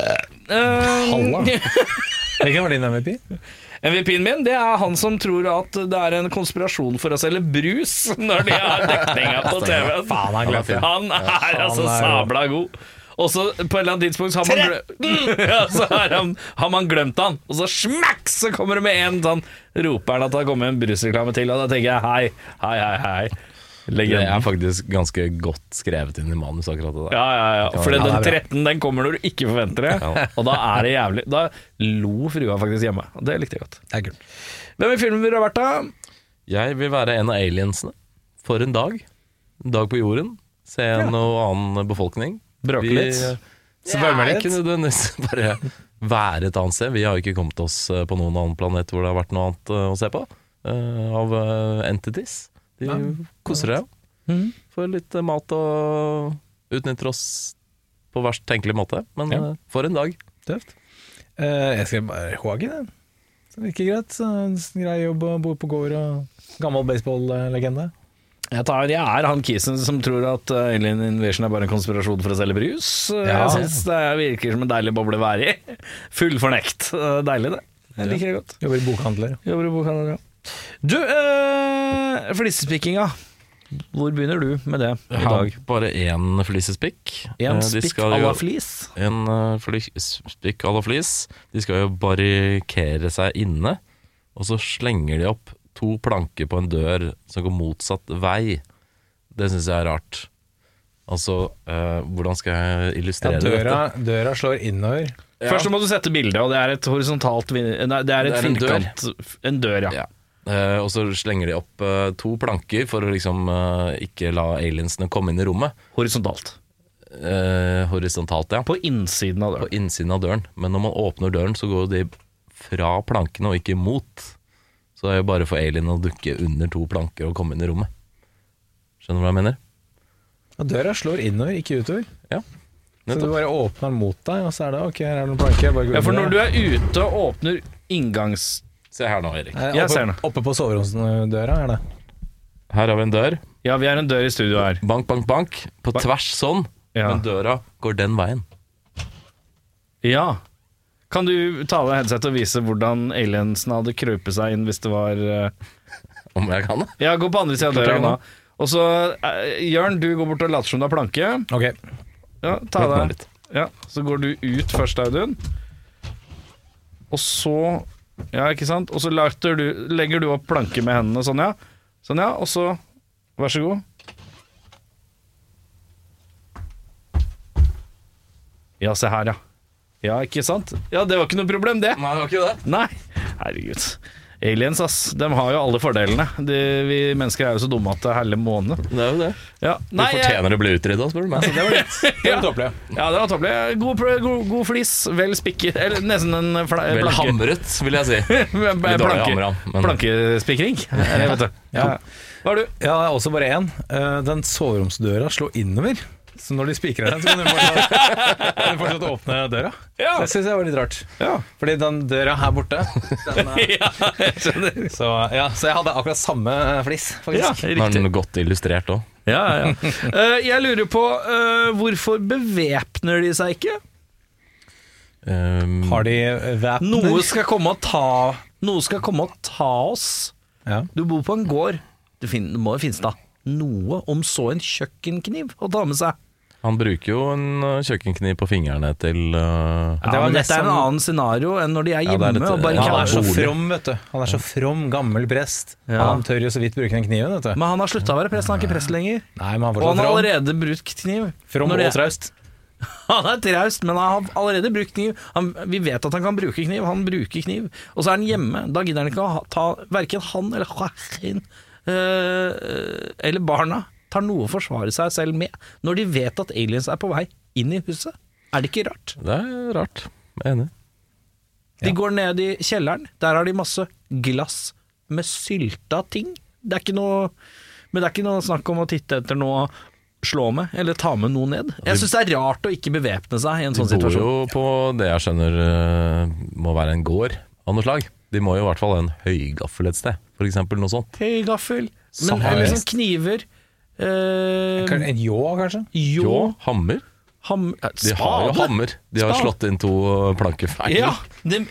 Halla. Hvilken var din MVP? MVP-en min, det er han som tror at det er en konspirasjon for å selge brus når de har dekninga på TV. Han er altså sabla god. Og så på et eller annet tidspunkt har man glemt han. Og så smakk, så kommer det med en sånn roper han at det har kommet en brusreklame til. Og da tenker jeg hei. Legenden. Det er faktisk ganske godt skrevet inn i manus akkurat det der. Ja. For den 13 den kommer når du ikke forventer det. Og da er det jævlig. Da lo frua faktisk hjemme. Og det likte jeg godt. Det er kult. Hvem i filmen vil du ha vært da? Jeg vil være en av aliensene. For en dag. En dag på jorden. Se noe annen befolkning. Bråke litt. Ikke nødvendigvis bare være et annet sted. Vi har jo ikke kommet oss på noen annen planet hvor det har vært noe annet å se på. Av entities. De koser seg. Får litt mat og utnytter oss på verst tenkelig måte. Men for en dag. Tøft. Jeg skal bare håge det. Så det virker greit. Grei jobb og bor på gård og gammel baseball-legende. Jeg er han kisen som tror at Alien Invasion er bare en konspirasjon for å selge brus. Jeg synes det virker som en deilig boble å være i. Full fornekt. Deilig det. Jeg liker det godt. Jobber i bokhandler, ja. Du, flisespikkinga. Hvor begynner du med det i dag? Bare én flisespikk. En spikk à la flis? En flisespikk à la flis. De skal jo barrikere seg inne, og så slenger de opp 2 planker på en dør som går motsatt vei. Det synes jeg er rart. Altså, hvordan skal jeg illustrere dette? Døra slår innover. Først så må du sette bildet, og det er et horisontalt. Det er et firkant. En dør, ja. Og så slenger de opp 2 planker for å liksom ikke la aliensene komme inn i rommet. Horisontalt. Horisontalt, ja. På innsiden av døren. På innsiden av døren. Men når man åpner døren, så går de fra plankene og ikke mot. Så det er jo bare for alien å dukke under 2 planker og komme inn i rommet. Skjønner du hva jeg mener? Og døra slår innover, ikke utover. Ja. Så du bare åpner den mot deg, og så er det ok, her er noen planker. Ja, for når du er ute og åpner inngangs... Se her nå, Erik. Oppe på soveromsdøra er det. Her har vi en dør. Ja, vi har en dør i studio her. Bank, bank, bank. På tvers sånn. Ja. Men døra går den veien. Ja. Kan du ta av deg headset og vise hvordan aliensene hadde krøpet seg inn hvis det var... Om jeg kan det? Ja, gå på andre siden av døra nå. Og så, Jørn, du går bort og later som du har planke. Ok. Ja, ta deg litt. Ja, så går du ut først, Audun. Og så... Ja, ikke sant? Og så legger du opp planke med hendene sånn, ja. Sånn, ja. Og så, vær så god. Ja, se her, ja. Ja, ikke sant? Ja, det var ikke noe problem, det. Nei, det var ikke det. Nei, herregud. Aliens, ass. De har jo alle fordelene. Vi mennesker er jo så dumme at det er hele måned. Det er jo det. Ja. De fortjener å bli utrydda, spør du meg. Det var litt tåpelig. Ja, det var tåpelig. God flis, vel spikket. Eller nesten en Vel hamret, vil jeg si. Litt dårlig hamret, men Plankespikring. Vet du. Ja. Hva har du? Ja, det er også bare én. Den soveromsdøra slår innover. Så når de spikrer den, så kan du fortsatt åpne døra. Ja. Det synes jeg var litt rart. Ja. Fordi den døra her borte den er, Ja, jeg skjønner. så jeg hadde akkurat samme flis, Ja, faktisk. Nå er riktig. den godt illustrert òg. Ja. Jeg lurer på hvorfor bevæpner de seg ikke? Har de væpner? Noe skal komme og ta oss. Ja. Du bor på en gård. Det må jo finnes da noe, om så en kjøkkenkniv å ta med seg. Han bruker jo en kjøkkenkniv på fingrene til Men dette er en annen scenario enn når de er Ja, det hjemme er litt- og bare ja, Han ikke er så bolig. from, vet du. Han er så from, gammel prest. Ja. Han tør jo så vidt bruke den kniven, vet du. Men han har slutta å være prest, han er ikke prest lenger. Nei, men han Og var han så har from. allerede brukt kniv. From Når det- og traust. Han er traust, men han har allerede brukt kniv. Vi vet at han kan bruke kniv. Han bruker kniv. Og så er han hjemme. Da gidder han ikke å ta verken han eller Joaquin eller barna tar noe å forsvare seg selv med. Når de vet at aliens er på vei inn i huset. Er det ikke rart? Det er rart. Jeg er enig. De går ned i kjelleren. Der har de masse glass med sylta ting. Det er ikke noe snakk om å titte etter noe å slå med, eller ta med noe ned. Jeg synes det er rart å ikke bevæpne seg i en De sånn bor situasjon. jo på det jeg skjønner må være en gård av noe slag. De må jo i hvert fall ha en høygaffel et sted, for eksempel noe sånt. Høygaffel. Men Samme eller hest. sånn kniver. En ljå, kanskje? Jo. Hammer. De har jo Spade. hammer. De har Spade. slått inn 2 planker feil. Ja,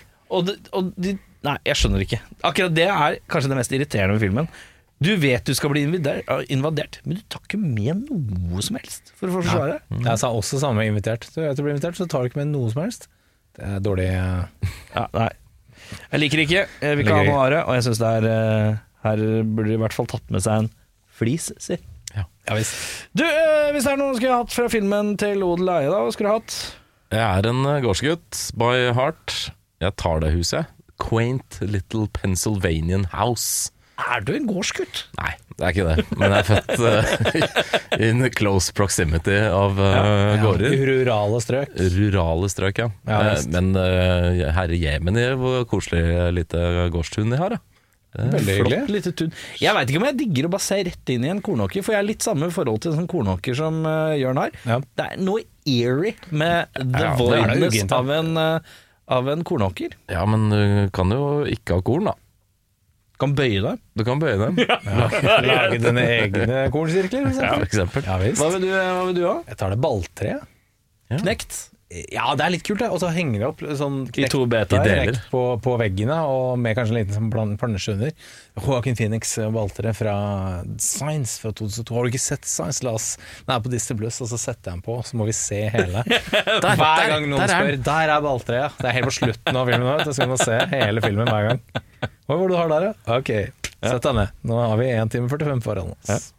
nei, jeg skjønner ikke. Akkurat det er kanskje det mest irriterende med filmen. Du vet du skal bli invadert, men du tar ikke med noe som helst for å forsvare deg. Jeg sa også samme invitert. Så jeg blir invitert, så tar du ikke med noe som helst. Det er dårlig. Ja, nei. Jeg liker det ikke. Jeg vil ikke ha Liker noe av det, og jeg synes det er her burde de i hvert fall tatt med seg en flis, si. Ja visst. Du, hvis det er noe du skulle hatt fra filmen til Odel Eie, da, hva skulle du hatt? Jeg er en gårdsgutt by heart. Jeg tar det huset. Quaint little Pennsylvanian house. Er du en gårdsgutt? Nei, det er ikke det. Men jeg er født in close proximity av gårder. Rurale strøk. Rurale strøk, ja. Ja, visst. Men herre Jemini, hvor koselig lite gårdstun de har, ja. Veldig hyggelig. Flott lite tun. Jeg vet ikke om jeg digger å bare se rett inn i en kornåker, for jeg er litt samme forhold til en sånn kornåker som Jørn har. Ja. Det er noe eerie med the Ja, det er det voidness ugent, da. av en kornåker. Ja, men du kan jo ikke ha korn, da. Kan bøye deg. Du kan bøye dem, Lage dine egne kornsirkler. for eksempel. Ja visst. Hva vil du ha? Jeg tar det balltre. Knekt? Ja, det er litt kult, det. Og så henger det opp sånn I 2 beta? I deler. knekt på veggene, og med kanskje en liten sånn plansje under. Joaquin Phoenix balltre fra Science fra 2002. Har du ikke sett Science? La oss Den er på Disney Plus, og så setter jeg den på, så må vi se hele. Hver gang noen spør, der er balltreet. Det er helt på slutten av filmen nå, så vi må se hele filmen hver gang. Hva var det du har der, ja? Ok, sett deg ned. Nå har vi 1 time 45 foran oss.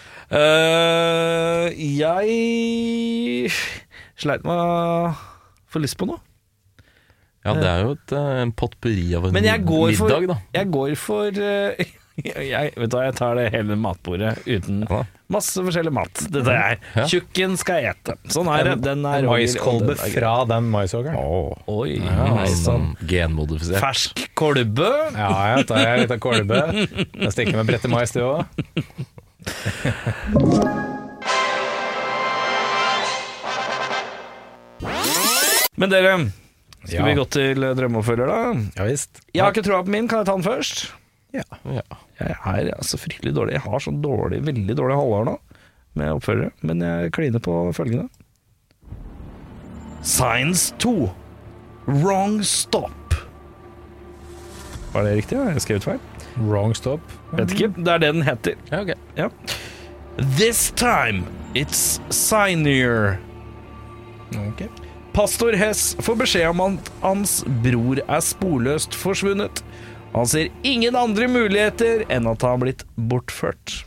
Jeg sleit med å få lyst på noe. Ja, det er jo en potpurri av en Men jeg går for, middag, da. jeg går for vet du hva, jeg tar det hele matbordet uten Ja. masse forskjellig mat. Dette er Ja. tjukken skal jeg ete. Sånn er det. Den er En maiskolbe og den er- fra den maisågeren. Oi, Nei, nei, sånn. genmodifisert. Fersk kolbe. Ja, jeg tar en liten kolbe. Jeg stikker med brette mais, du òg. Men dere, skal Ja. vi gå til drømmeoppfølger da? Ja visst. Jeg har ikke troa på min, kan jeg ta den først? Ja. Ja. Jeg er altså fryktelig dårlig. Jeg har sånn veldig dårlig halvår nå med oppfølgere, men jeg kliner på følgende. Science 2. Wrong stop. Var det riktig? Har jeg skrevet feil? Wrong stop. Vet ikke. Det er det den heter. Ja, ok. Ja. This time it's Signier. Ok. Pastor Hess får beskjed om at hans bror er sporløst forsvunnet. Han ser ingen andre muligheter enn at han har blitt bortført.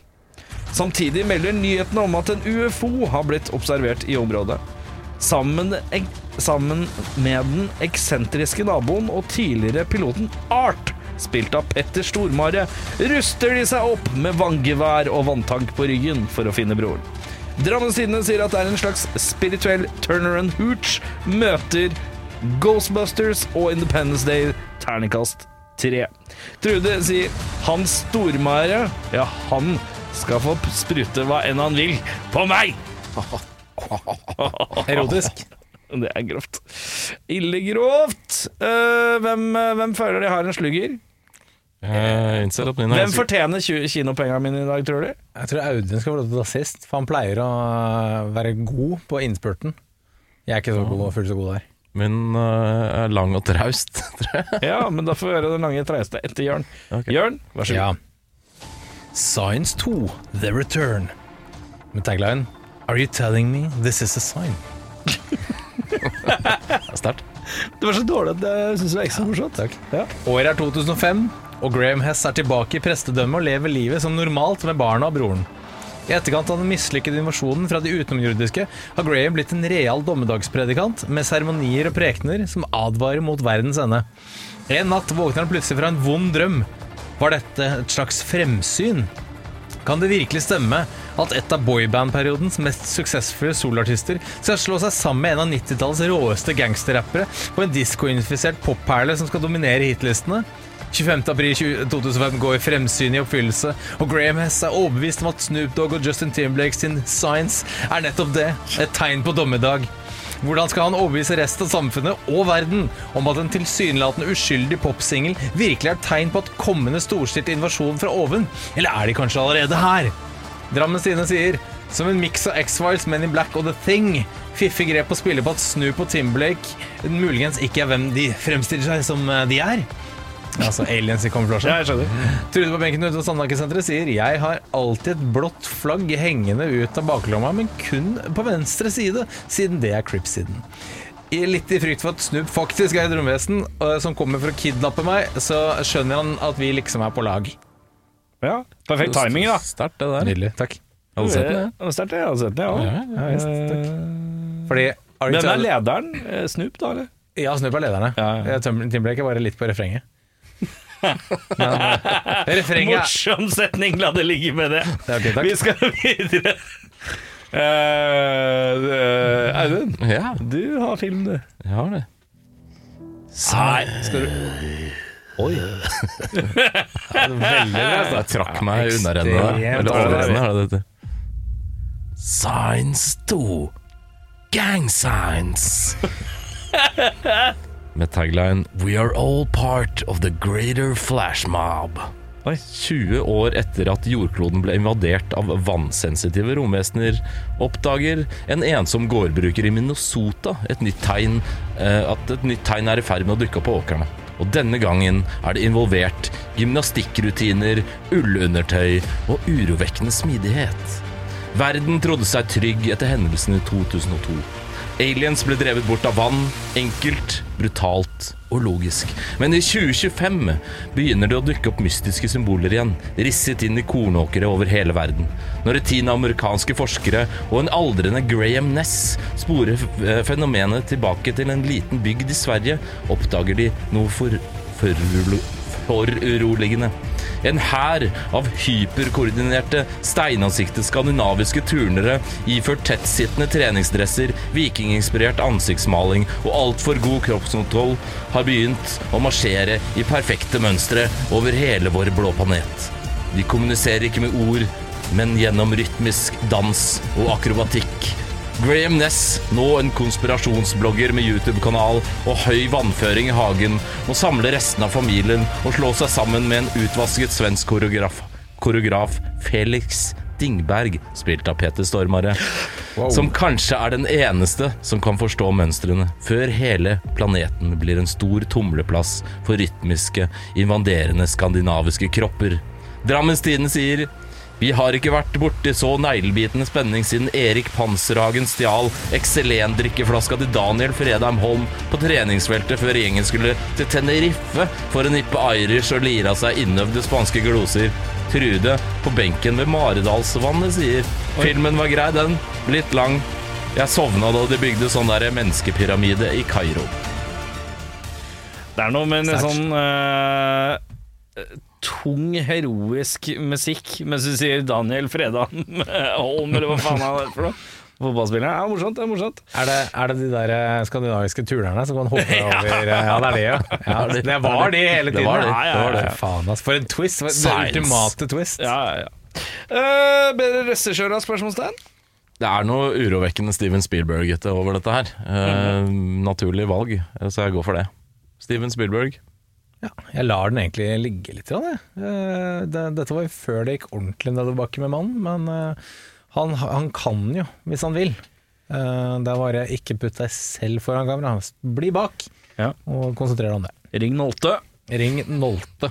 Samtidig melder nyhetene om at en UFO har blitt observert i området. Sammen sammen med den eksentriske naboen og tidligere piloten Art, spilt av Petter Stormare, ruster de seg opp med vanngevær og vanntank på ryggen for å finne broren. Drammens Tidende sier at det er en slags spirituell Turner and Hooch møter Ghostbusters og Independence Day terningkast 3. Trude sier Hans Stormare, ja, han skal få sprute hva enn han vil på meg. Erotisk. Det er grovt. Ille grovt. Hvem føler de har en slugger? Jeg innser at min Hvem fortjener kinopengene mine i dag, tror du? Jeg tror Audun skal få lov til å ta sist, for han pleier å være god på innspurten. Jeg er ikke så god, fullt så god der. Min er lang og traust, tror jeg. Ja, men da får vi høre den lange trauste etter Jørn. Ok. Jørn, vær så god. Ja. Science 2, The Return. Med tagline Are you telling me this is a sign? Det er sterkt. Det var så dårlig at jeg synes det var ekstra morsomt. Takk. Ja. Året er 2005, og Graham Hess er tilbake i prestedømmet og lever livet som normalt med barna og broren. I etterkant av den mislykkede invasjonen fra de utenomjordiske har Graham blitt en real dommedagspredikant med seremonier og prekener som advarer mot verdens ende. En natt våkner han plutselig fra en vond drøm. Var dette et slags fremsyn? Kan det virkelig stemme at et av boyband-periodens mest suksessfulle solartister skal slå seg sammen med en av 90-tallets råeste gangsterrappere på en disco-infisert popperle som skal dominere hitlistene? 25. april 2005 går fremsyn i oppfyllelse, og Graham Hess er overbevist om at Snoop Dogg og Justin Timberlake sin Science er nettopp det, et tegn på dommedag. Hvordan skal han overbevise resten av samfunnet og verden om at en tilsynelatende uskyldig popsingel virkelig er et tegn på at kommende storstilt invasjon fra oven, eller er de kanskje allerede her? Drammens Tidende sier, som en mix av X-Files, Men in Black og The Thing, fiffig grep å spille på at Snoop og Timberlake muligens ikke er hvem de fremstiller seg som de er. Altså aliens i kamuflasje. Ja, jeg skjønner. Trude på benken ute på Sandhagesenteret sier jeg har alltid et blått flagg hengende ut av baklomma, men kun på venstre side, siden det er Crips-siden. Litt i frykt for at Snoop faktisk er et romvesen som kommer for å kidnappe meg, så skjønner han at vi liksom er på lag. Ja, perfekt timing da. Sterkt det der. Nydelig, takk. Har du sett den? Ja, sterkt, jeg har sett den, ja. Visst, takk. Fordi Hvem er lederen? Snoop da, eller? Ja, Snoop er lederne. Ja. Timberlake er bare litt på refrenget. Men refrenget Morsom setning, la det ligge med det. Ja, ok, takk. Vi skal videre. Audun, Ja, du har film, du. jeg har det. Nei, skal du... Oi. Veldig bra. Jeg trakk meg unna rennet der. Eller overrennet, er det dette. Science 2. Gang Science. Med tagline We are all part of the greater flash mob. 20 år etter at jordkloden ble invadert av vannsensitive romvesener, oppdager en ensom gårdbruker i Minnesota at et nytt tegn er i ferd med å dukke opp på åkrene. Og denne gangen er det involvert gymnastikkrutiner, ullundertøy og urovekkende smidighet. Verden trodde seg trygg etter hendelsen i 2002. Aliens ble drevet bort av vann, enkelt, brutalt og logisk. Men i 2025 begynner det å dukke opp mystiske symboler igjen, risset inn i kornåkere over hele verden. Når 10 amerikanske forskere og en aldrende Graham Ness sporer fenomenet tilbake til en liten bygd i Sverige, oppdager de noe foruroligende. En hær av hyperkoordinerte, steinansikte skandinaviske turnere iført tettsittende treningsdresser, vikinginspirert ansiktsmaling og alt for god kroppskontroll har begynt å marsjere i perfekte mønstre over hele vår blå planet. De kommuniserer ikke med ord, men gjennom rytmisk dans og akrobatikk. Graham Ness, nå en konspirasjonsblogger med YouTube-kanal og høy vannføring i hagen, må samle resten av familien og slå seg sammen med en utvasket svensk koreograf Felix Dingberg, spilt av Peter Stormare, som kanskje er den eneste som kan forstå mønstrene, før hele planeten blir en stor tumleplass for rytmiske, invaderende skandinaviske kropper. Drammens Tidende sier vi har ikke vært borti så neglebitende spenning siden Erik Panserhagen stjal Excelen-drikkeflaska til Daniel Fredheim Holm på treningsfeltet før gjengen skulle til Tenerife for å nippe Irish og lire av seg innøvde spanske gloser. Trude på benken ved Maridalsvannet sier filmen var grei den, litt lang, Jeg sovna da de bygde sånn der menneskepyramide i Kairo. Det er noe med en sånn tung, heroisk musikk mens du sier Daniel Fredan Holm, eller hva faen er det for noe? Fotballspillere. Ja, morsomt, det er morsomt. Er det de der skandinaviske turnerne som kan hoppe over? Ja, det er det, ja. Det var de hele tiden. Det var det. Ja. Faen, ass. For en twist. Den ultimate twist. Ja. Bedre regissør av spørsmålstegn? Det er noe urovekkende Steven Spielberg over dette her. Naturlig valg, så jeg går for det. Steven Spielberg. Ja, jeg lar den egentlig ligge litt. Dette var jo før det gikk ordentlig nedoverbakke med mannen, men han kan jo, hvis han vil. Det er bare ikke putt deg selv foran kamera. Bli bak, og konsentrer deg om det. Ring Nolte. Ring Nolte.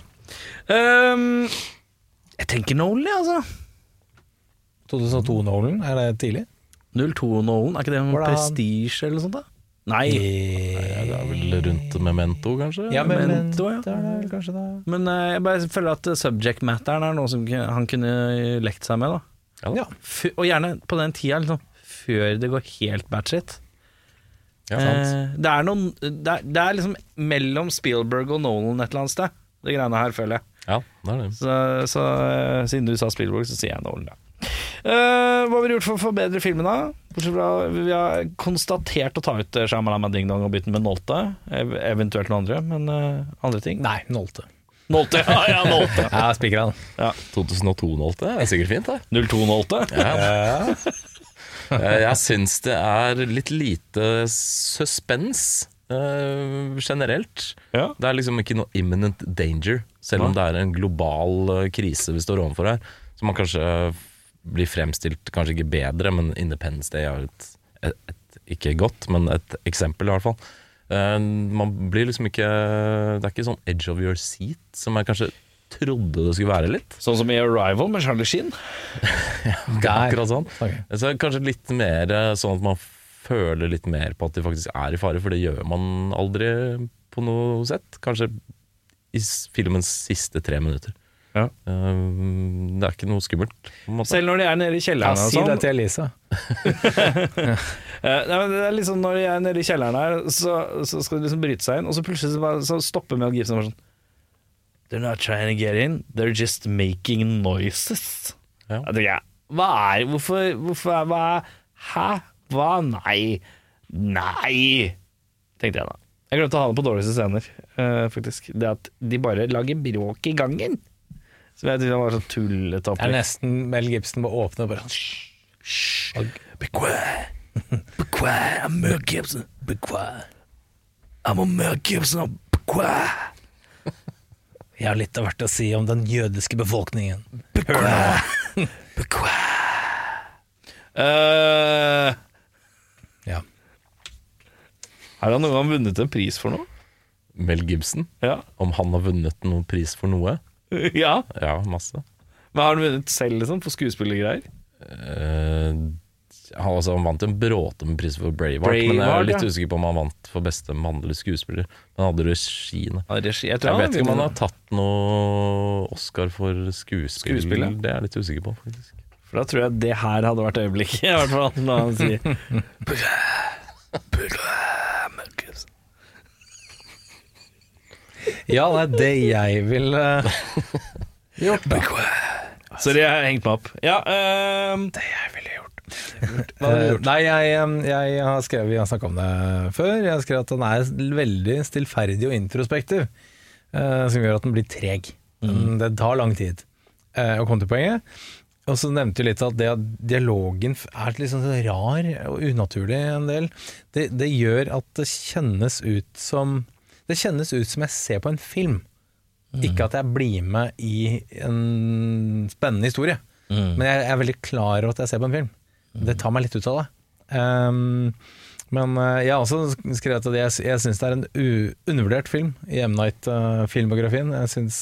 Jeg tenker Nolan, altså. 2002 Nolan, er det tidlig? 02 Nolan, er ikke det en prestige eller noe sånt da? Nei. Det er vel rundt Memento, kanskje? Ja, Memento, ja. Det er det kanskje da. Men jeg bare føler at subject matteren er noe som han kunne lekt seg med da. Ja. Og gjerne på den tida liksom, før det går helt batshit. Ja, sant. Det er liksom mellom Spielberg og Nolan et eller annet sted. Det greiene her føler jeg. Ja, det er det. Så siden du sa Spielberg, så sier jeg Nolan, ja. Hva har vi gjort for å forbedre filmen da? Vi har konstatert å ta ut Shyamalan Ding Dong og bytte den med Nolte. Eventuelt noen andre, men andre ting. Nei, Nolte. Nolte, ja, Nolte. Ja, spikker han. Ja. 2002-Nolte er sikkert fint, det. 02-Nolte. Ja. Jeg syns det er litt lite suspens generelt. Ja. Det er liksom ikke noe imminent danger, selv om det er en global krise vi står overfor her. Så man kanskje blir fremstilt, kanskje ikke bedre, men Independence Day er et ikke godt, men et eksempel i hvert fall. Man blir liksom ikke, det er ikke sånn edge of your seat som jeg kanskje trodde det skulle være litt. Sånn som i Arrival med Charlie Sheen. Akkurat sånn. Okay. Så kanskje litt mer sånn at man føler litt mer på at de faktisk er i fare, for det gjør man aldri på noe sett. Kanskje i filmens siste 3 minutter. Ja. Det er ikke noe skummelt. Selv når de er nede i kjelleren og Si sånn. det til Elisa. Nei, men det er liksom når de er nede i kjelleren her, så skal de liksom bryte seg inn, og så plutselig så stopper Mel Gibson og sånn. They're not trying to get in, they're just making noises. Ja. Jeg tenker, hva er, hvorfor, hæ? Hva? Nei, tenkte jeg da. Jeg glemte å ha det på dårligste scener, faktisk. Det at de bare lager bråk i gangen. Så jeg tenkte det var sånn tullet opp. Det er nesten Mel Gibson må åpne og bare Be quiet. Be quiet. I'm Mel Gibson. Be quiet. I'm a Mel Gibson. Be quiet. Jeg har litt av hvert å si om den jødiske befolkningen. Be quiet. Be quiet. Ja. Har han noen gang vunnet en pris for noe? Mel Gibson, Ja. om han har vunnet noen pris for noe? Ja. Ja, masse. Men har han vunnet selv liksom, for skuespillergreier? Han vant en bråte med pris for Braveheart, men jeg er litt usikker på om han vant for beste mannlige skuespiller. Men han hadde regien. Ja, regi. Jeg Jeg vet ikke om han har tatt noe Oscar for skuespill. Skuespill, ja. Det er jeg litt usikker på, faktisk. For da tror jeg det her hadde vært øyeblikket, i hvert fall, når han sier Ja, det er det jeg vil gjort da. Sorry, jeg har hengt meg opp. Ja, Det jeg ville gjort. Nei, jeg har skrevet, vi har snakket om det før. Jeg har skrevet at den er veldig stillferdig og introspektiv, som gjør at den blir treg. Det tar lang tid å komme til poenget. Og så nevnte jeg litt at det at dialogen er litt sånn rar og unaturlig en del. Det gjør at det kjennes ut som jeg ser på en film. Ikke at jeg blir med i en spennende historie. Men jeg er veldig klar over at jeg ser på en film. Det tar meg litt ut av det. Men jeg har også skrevet at jeg synes det er en undervurdert film i M. Night-filmografien. Jeg synes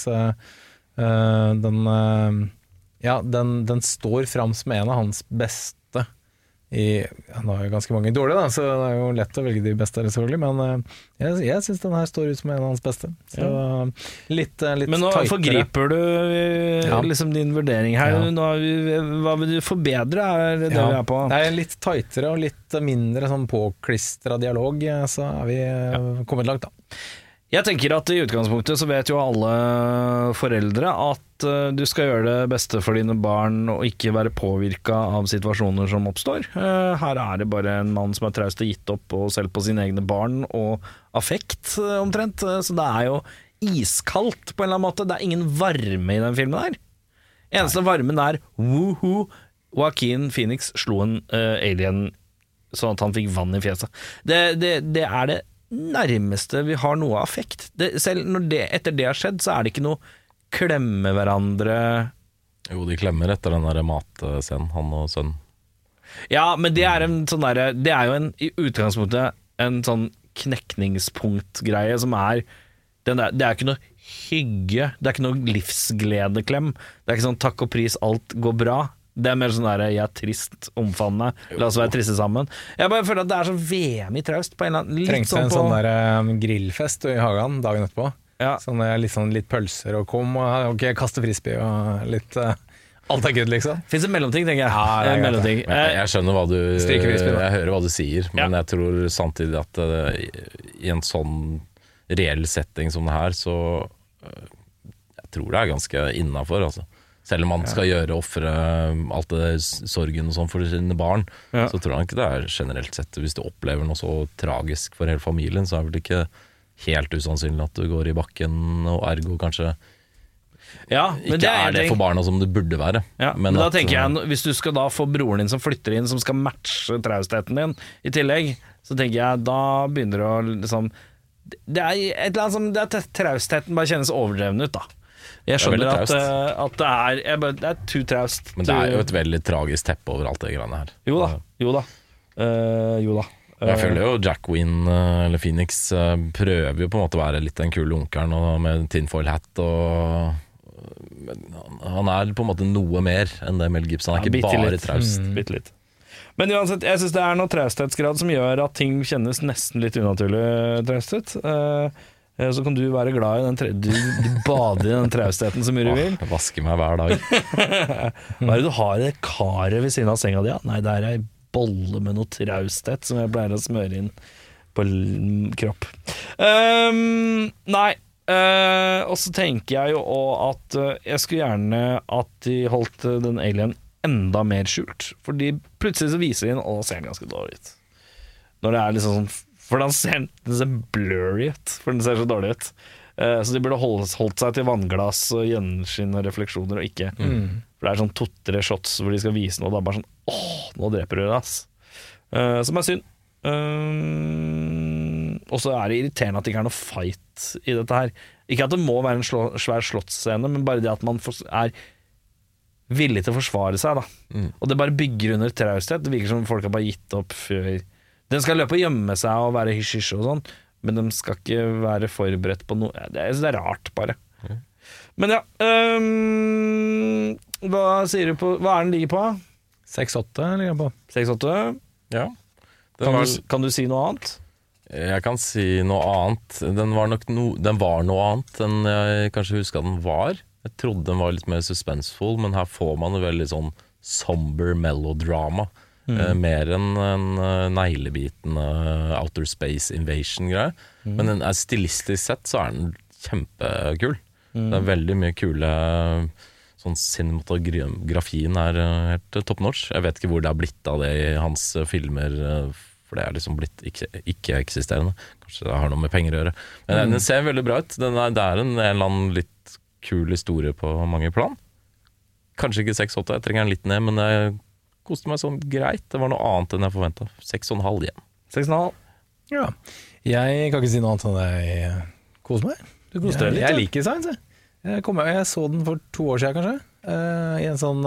den står fram som en av hans beste Han har jo ganske mange dårlige, da, så det er jo lett å velge de beste, selvfølgelig. Men jeg synes den her står ut som en av hans beste. Så litt Men nå tightere. forgriper du liksom din vurdering her. Ja. Hva vil du forbedre, er det vi er på? Det er litt tightere og litt mindre sånn påklistra dialog, så er vi kommet langt, da. Jeg tenker at i utgangspunktet så vet jo alle foreldre at du skal gjøre det beste for dine barn og ikke være påvirket av situasjoner som oppstår. Her er det bare en mann som er traust og gitt opp og selv på sine egne barn og affekt omtrent, så det er jo iskaldt på en eller annen måte. Det er ingen varme i den filmen her. Eneste varmen er woohoo, Joaquin Phoenix slo en alien sånn at han fikk vann i fjeset. Det er det nærmeste vi har noe affekt. Selv når etter det har skjedd, så er det ikke noe klemme hverandre. Jo, de klemmer etter den der matscenen, han og sønnen. Ja, men det er en sånn derre, det er jo i utgangspunktet en sånn knekningspunktgreie som er det er ikke noe hygge, det er ikke noe livsgledeklem. Det er ikke sånn takk og pris, alt går bra. Det er mer sånn der, jeg er trist, omfavne, la oss være triste sammen. Jeg bare føler at det er så VM i traust på en eller annen, litt Trengte sånn en på sånn der grillfest i hagen dagen etterpå. Ja. Litt pølser og ok, kaste frisbee og litt alt er good, liksom. Finnes det mellomting, tenker jeg. Ja, det er En greit, mellomting. Jeg skjønner hva du Stryker frisbee, da. Jeg hører hva du sier, men jeg tror samtidig at i en sånn reell setting som det her, så jeg tror det er ganske innenfor, altså. Selv om man skal offre alt det sorgen og sånn for sine barn, så tror jeg ikke det er generelt sett. Hvis du opplever noe så tragisk for hele familien, så er det ikke helt usannsynlig at du går i bakken, og ergo kanskje men ikke er det for barna som det burde være. Men da tenker jeg, hvis du skal da få broren din som flytter inn, som skal matche traustheten din i tillegg, så tenker jeg, da begynner det å liksom det er et eller annet som traustheten bare kjennes overdreven ut, da. Jeg skjønner at det er too traust. Men det er jo et veldig tragisk teppe over alt det greiene her. Jo da. Jeg føler jo Jack Wynn, eller Phoenix, prøver jo på en måte å være litt den kule onkelen med tinfoil hat men han er på en måte noe mer enn det Mel Gibson. Han er ikke bare traust. Bitte litt. Men uansett, jeg synes det er noe trausthetsgrad som gjør at ting kjennes nesten litt unaturlig traustet. Så kan du være glad i den du bader i den traustheten så mye du vil. Jeg vasker meg hver dag. Hva er det du har i det karet ved siden av senga di? Nei, det er ei bolle med noe trausthet som jeg pleier å smøre inn på kropp. Og så tenker jeg jo også at jeg skulle gjerne at de holdt den alien enda mer skjult, fordi plutselig så viser de den, ser den ganske dårlig ut. Når det er liksom sånn, for den ser blurry ut, for den ser så dårlig ut. Så de burde holdt seg til vannglass og gjenskinn og refleksjoner, og ikke for det er sånn 2-3 shots hvor de skal vise noe, og da er bare sånn, nå dreper du det, ass. Som er synd. Og så er det irriterende at det ikke er noe fight i dette her. Ikke at det må være en svær slottsscene, men bare det at man er villig til å forsvare seg, da. Og det bare bygger under trausthet. Det virker som folk har bare gitt opp før. Den skal løpe og gjemme seg og være hysj-hysj og sånn, men de skal ikke være forberedt på noe. Det er rart, bare. Men ja, hva sier du på, hva er den ligger på? 6-8 ligger den på. 6-8? Ja. Kan du si noe annet? Jeg kan si noe annet. Den var noe annet enn jeg kanskje husker den var. Jeg trodde den var litt mer suspensfull, men her får man jo veldig sånn somber melodrama. Mer enn en neglebitende Outer Space Invasion-greie. Men den stilistisk sett så er den kjempekul. Det er veldig mye kule sånn cinematografien er helt top notch. Jeg vet ikke hvor det har blitt av det i hans filmer, for det er liksom blitt ikke-eksisterende. Kanskje det har noe med penger å gjøre. Men den ser veldig bra ut. Det er en eller annen litt kul historie på mange plan. Kanskje ikke 6-8, jeg trenger den litt ned, men jeg koste meg sånn greit. Det var noe annet enn jeg forventet. 6,5 igjen. 6,5? Ja. Jeg kan ikke si noe annet enn at jeg koser meg. Du koser deg litt, jeg liker science, jeg så den for 2 år siden kanskje, i en sånn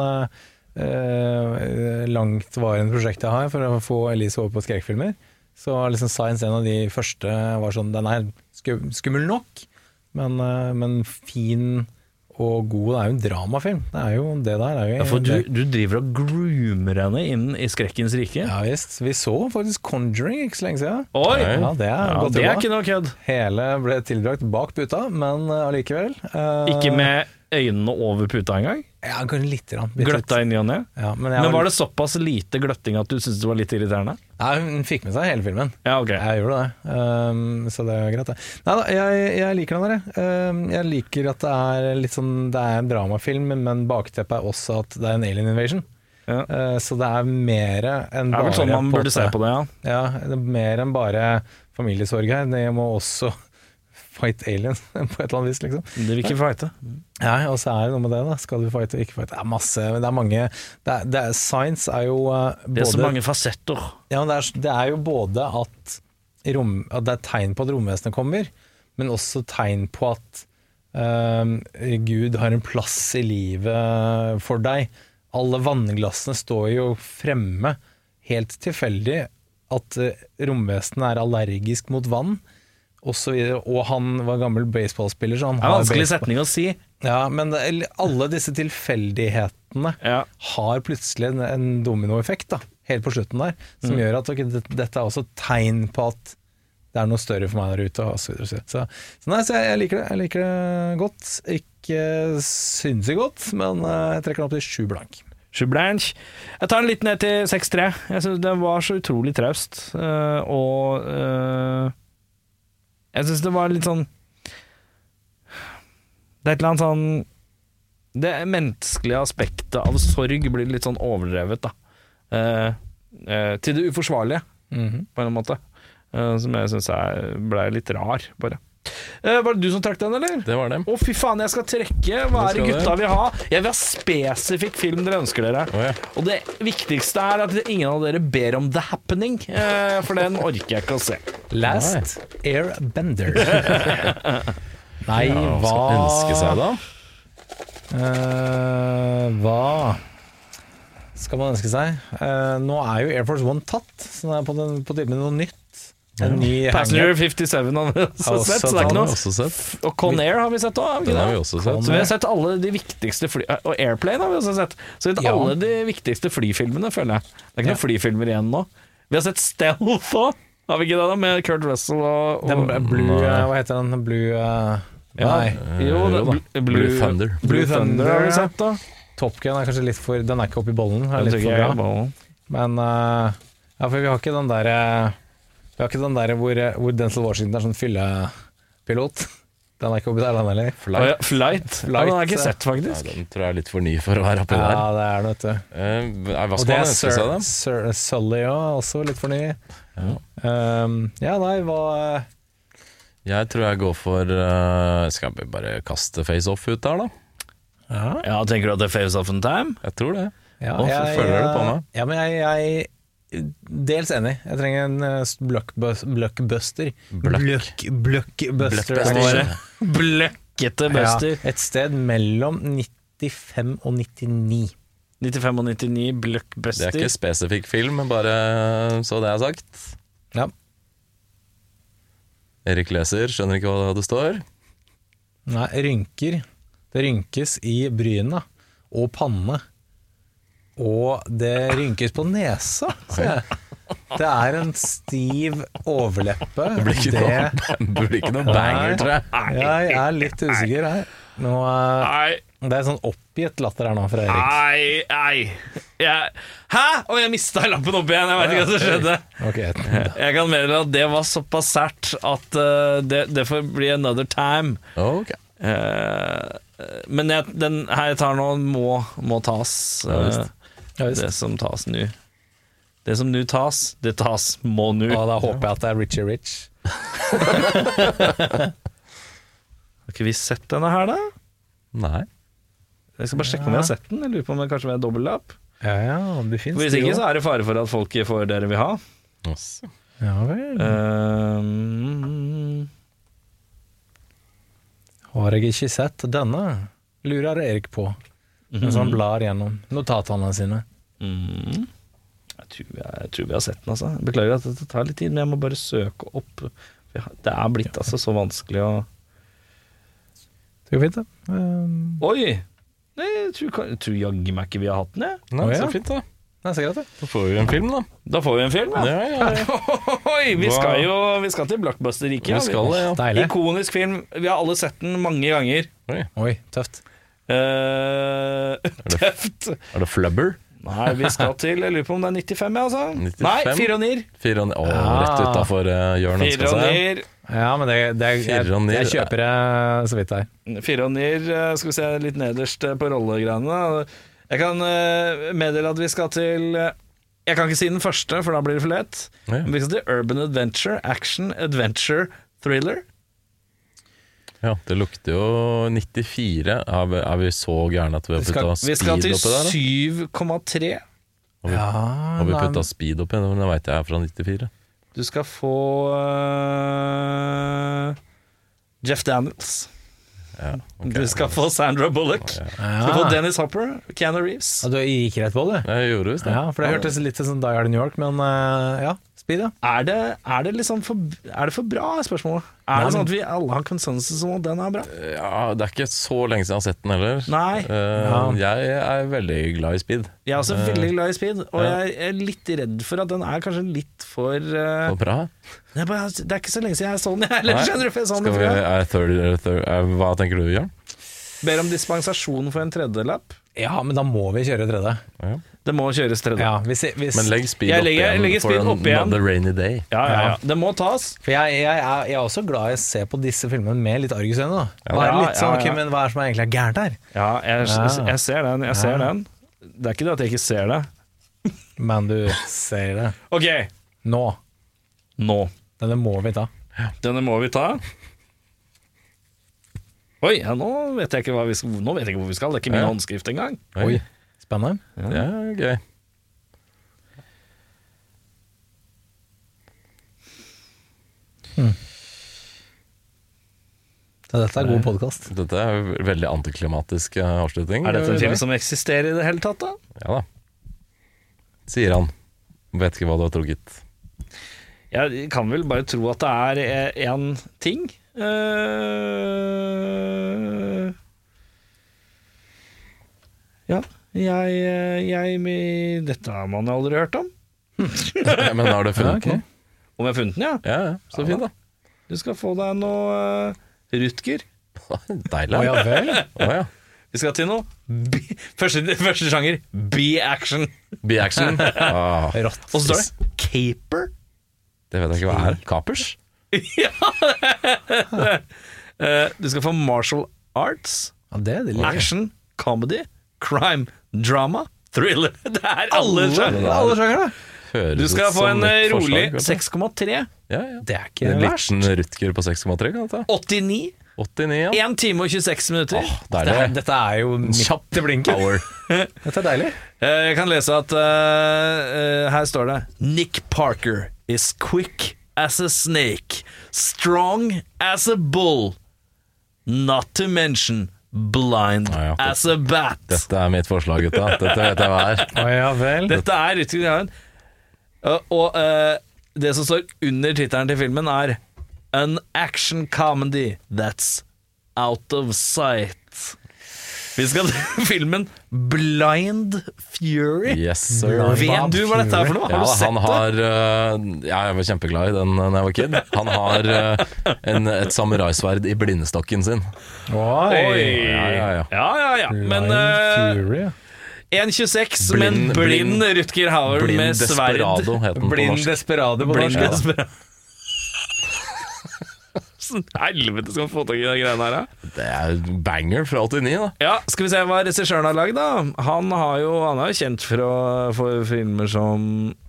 langtvarende prosjekt jeg har for å få Elise over på skrekkfilmer. Så liksom science, en av de første, var sånn, den er skummel nok, men fin og god. Det er jo en dramafilm. Det er jo det der. Er jo, Ja, for du driver og groomer henne inn i skrekkens rike. Ja visst. Vi så faktisk Conjuring ikke så lenge siden. Oi! Ja, det er Ja, godt det er jobba. ikke noe kødd. Hele ble tilbrakt bak puta, men allikevel. Ikke med øynene over puta engang. Ja, kanskje litt. Gløtta inn i og ned. Ja, men Men var det såpass lite gløtting at du syntes det var litt irriterende? Nei, hun fikk med seg hele filmen. Ja, ok. Jeg gjorde det, så det er greit det. Neida, jeg liker den der. Jeg liker at det er litt sånn, det er en dramafilm, men bakteppet er også at det er en alien invasion. Ja. Så det er mer enn Det er bare vel sånn man på en burde se måte- på det, ja. Ja, det er mer enn bare familiesorg her. Det må også fight aliens på et eller annet vis, liksom. Det vil ikke fighte. Ja, og så er det noe med det, da. Skal du fighte og ikke fighte? Det er masse, det er mange Science er jo både Det er så mange fasetter. Ja, det er jo både at det er tegn på at romvesenet kommer, men også tegn på at Gud har en plass i livet for deg. Alle vannglassene står jo fremme, helt tilfeldig at romvesenet er allergisk mot vann, og så videre. Og han var gammel baseballspiller, så han Det er har vanskelig baseball. setning å si. Ja, men alle disse tilfeldighetene Ja. har plutselig en dominoeffekt da, helt på slutten der, som gjør at dette er også tegn på at det er noe større for meg der ute, og så videre, og så videre. Så nei, så jeg liker det. Jeg liker det godt. Ikke sinnssykt godt, men jeg trekker den opp til 7 blank. Blanche. Jeg tar den litt ned til 6-3. Jeg synes det var så utrolig traust. Og jeg synes det var litt sånn Det er et eller annet sånn Det menneskelige aspektet av sorg blir litt sånn overdrevet, da. Til det uforsvarlige, på en måte. Som jeg synes ble litt rar, bare. Var det du som trakk den, eller? Det var det. Å, fy faen, jeg skal trekke. Hva er det skal gutta det. vil ha? Jeg vil ha spesifikk film dere ønsker dere. Å, ja. Og det viktigste er at ingen av dere ber om The Happening, for den orker jeg ikke å se. Last Airbender. Nei, Ja, hva hva skal ønske seg da? Hva skal man ønske seg? Nå er jo Air Force One tatt, så det er på tide med noe nytt. En ny Passenger hangar. 57 har vi også Også sett, så det er Den ikke har vi noe. også sett. Og Conair har vi sett òg. Den har vi også sett. Så vi har sett alle de viktigste fly... Og Airplane har vi også sett. Så vi har sett Ja. alle de viktigste flyfilmene, føler jeg. Det er ikke noen flyfilmer igjen nå. Vi har sett Stealth òg, har vi ikke det da? Med Kurt Russell og Den Blue, hva heter den? Blue Nei. Jo, jo da. Blue Thunder. Blue Thunder har vi sett, da. Top Gun er kanskje litt for Den er ikke oppi bollen. Er Den litt tror for jeg bra. er- Men ja, for vi har ikke den der Vi har ikke den der hvor Denzel Washington er sånn fyllepilot. Den er ikke oppi der, den heller. Flight. Ja, den har jeg ikke sett, Ja, faktisk. den tror jeg er litt for ny for å være oppi Ja, der. det er det, vet du. Hva Og skal det man er ønske seg da? Sir Sully òg, også litt for ny. Ja, nei, hva Jeg tror jeg går for Skal vi bare kaste Face Off ut der da? Ja, tenker du at det er Face Off in Time? Jeg tror det. Ja, Å, følger du på meg? Ja, men jeg dels enig. Jeg trenger en blockbuster. Blockbuster. Bløkkete Buster. Ja, et sted mellom 95 og 99. 95 og 99, Det er Blockbuster. ikke spesifikk film, bare så det er sagt. Ja. Erik leser, skjønner ikke hva det står. Nei, rynker. Det rynkes i bryna og panne. Og det rynkes på nesa, ser jeg. Det er en stiv overleppe. Det blir ikke noe banger, tror jeg. Jeg er litt usikker her. Nå, Nei, det er sånn oppgitt latter her nå fra Erik. nei. Hæ? Og jeg mistet lappen opp igjen, jeg vet ikke hva som skjedde. Ok, Jeg kan meddele at det var såpass sært at det får bli another time. Ok. Men den her jeg tar nå må tas. Ja, visst. Det som tas nå. Det som nå tas, det tas må nå. Og da håper jeg at det er Richie Rich. Har ikke vi sett denne her, da? Nei. Jeg skal bare sjekke om vi har sett den. Jeg lurer på om det kanskje er dobbeltlapp. Ja, det finnes Hvis ikke, så er det fare for at folk ikke får dere vil ha. Også. Ja vel. Har jeg ikke sett denne? Lurer Erik på. Mens han blar gjennom notatene sine. Jeg tror vi har sett den, altså. Beklager at det tar litt tid, men jeg må bare søke opp. Det er blitt altså så vanskelig å Du Det går fint, det. Oi! Nei, jeg tror jaggu meg ikke vi har hatt den, jeg. Nei, ja. så fint da. Nei, så greit det. Da får vi en film da. Da får vi en film, ja. Ja. Oi, vi skal til Blockbuster-riket. Vi skal det, ja. Deilig. Ikonisk film. Vi har alle sett den mange ganger. Oi, tøft. Tøft. Er det Flubber? Nei, vi skal til, jeg lurer på om det er 95, altså. 95? Nei, 4 og Nier. Rett utenfor hjørnet. 4 og Nier. Ja, men jeg kjøper det så vidt der. 4 og Nier, skal vi se litt nederst på rollegreiene. Jeg kan meddele at vi skal til jeg kan ikke si den første, for da blir det for lett. Ja. Men vi skal til Urban Adventure, Action Adventure Thriller. Ja, det lukter jo 94. Er vi så gærne at vi har puttet Vi speed skal til oppi der? 7,3. Har vi puttet speed oppi, men det vet jeg er fra 94. Du skal få Jeff Daniels. Ja, ok. Du skal få Sandra Bullock. Du skal få Dennis Hopper, Keanu Reeves. Ja, du gikk rett på det. Jeg gjorde visst det. Ja, for det hørtes litt som Die Hard in New York, men ja, speed, ja. Er det liksom er det for bra, er spørsmålet? Er det sånn at vi alle har konsensus om at den er bra? Ja, det er ikke så lenge siden jeg har sett den heller. Nei. Jeg er veldig glad i speed. Jeg er også veldig glad i speed, og jeg er litt redd for at den er kanskje litt for Så bra. det er ikke så lenge siden jeg så den, jeg heller, skjønner du, for jeg så den Skal vi, hva tenker du, Jørn? Ber om dispensasjon for en tredjelapp. Ja, men da må vi kjøre tredje. Ja. Det må kjøres tredje. Ja, hvis Men legg speed Jeg opp legger igjen speed for opp igjen. another rainy day. Ja. Det må tas. For jeg er også glad i å se på disse filmene med litt argusøyne, da. Ja, Og er litt sånn, ja. ok, men hva er det som egentlig er gærent her? Ja, jeg ser den. Jeg ser den. Det er ikke det at jeg ikke ser det. Men du ser det. Ok, Nå. denne må vi ta. må vi ta. Oi, ja, nå vet jeg ikke hvor vi skal. Det er ikke min håndskrift engang. Oi, spennende. Det er gøy. Så dette er god podcast. Dette er veldig antiklimatisk avslutning. Er dette en film som eksisterer i det hele tatt, da? Ja da. Sier han. Vet ikke hva du har trukket. Jeg kan vel bare tro at det er én ting. Ja, dette har man aldri hørt om. Men har du funnet ok. den? Om jeg har funnet den, ja. Ja, så fint da. Du skal få deg noe Rutger. Deilig. Ja vel. Ja. Vi skal til noe første sjanger, B-action. B-action. Rått. Og så står det Caper. Det vet jeg ikke hva er. Kapers? Du skal få martial arts, Ja, det liker jeg. action, comedy, crime, drama, thriller. Det er alle sjangere. Alle sjangere. Høres Du skal ut få som en et rolig forslag, 6,3. Ja. Det er ikke En verst. liten Rutger på 6,3 kan du ta. 89. 89, ja. 1 time og 26 minutter. Deilig. Dette er jo midt til blinken. Power. Dette er deilig. Jeg kan lese at her står det Nick Parker is quick as a snake, strong as a bull, not to mention blind Ja. as a bat. Dette er mitt forslag, gutta. Dette vet jeg hva er. Å ja vel. Dette er Rutger Haugen. Og det som står under tittelen til filmen er An action comedy that's out of sight. Vi skal til filmen Blind Fury. Yes, sir. Vet du hva dette er for noe? Har Ja, du sett han har jeg var kjempeglad i den da jeg var kid. Han har et samuraisverd i blindestokken sin. Oi. Ja. Men Fury. 1,26, men blind Rutger Hauer Blind med sverd. Desperado het den på Blind norsk. desperado på Blind norsk. Desperado. Sånn helvete skal man få tak i de greiene her, da? Det er banger fra 89, da. Ja, skal vi se hva regissøren har lagd, da. Han er jo kjent for filmer som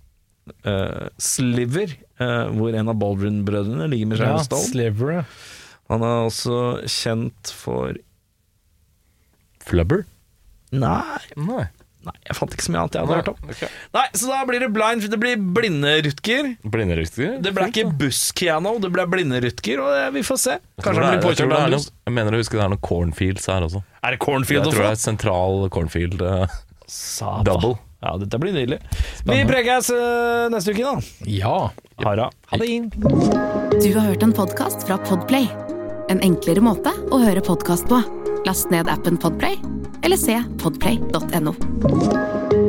Sliver, hvor en av Baldwin-brødrene ligger med Ja, Sharon Stone. Sliver. Han er også kjent for Flubber? Nei, jeg fant ikke så mye annet jeg hadde hørt om. Okay. Nei, så da blir det blind. Det blir blinde Rutger. Blinde Rutger? Det ble ikke buss-Keanu, det ble blinde Rutger, og vi får se. Kanskje han blir Jeg tror påkjørt det av er en noe, buss. jeg mener å huske det er noe cornfields her også. Er det cornfield Jeg å tror det få? er et sentral cornfield Satan. double. Ja, dette blir nydelig. Vi prekes neste uke, da. Ja. Hara. Ha det inn. Du har hørt en podcast fra Podplay. En enklere måte å høre podcast på. Last ned appen Podplay, eller se podplay.no.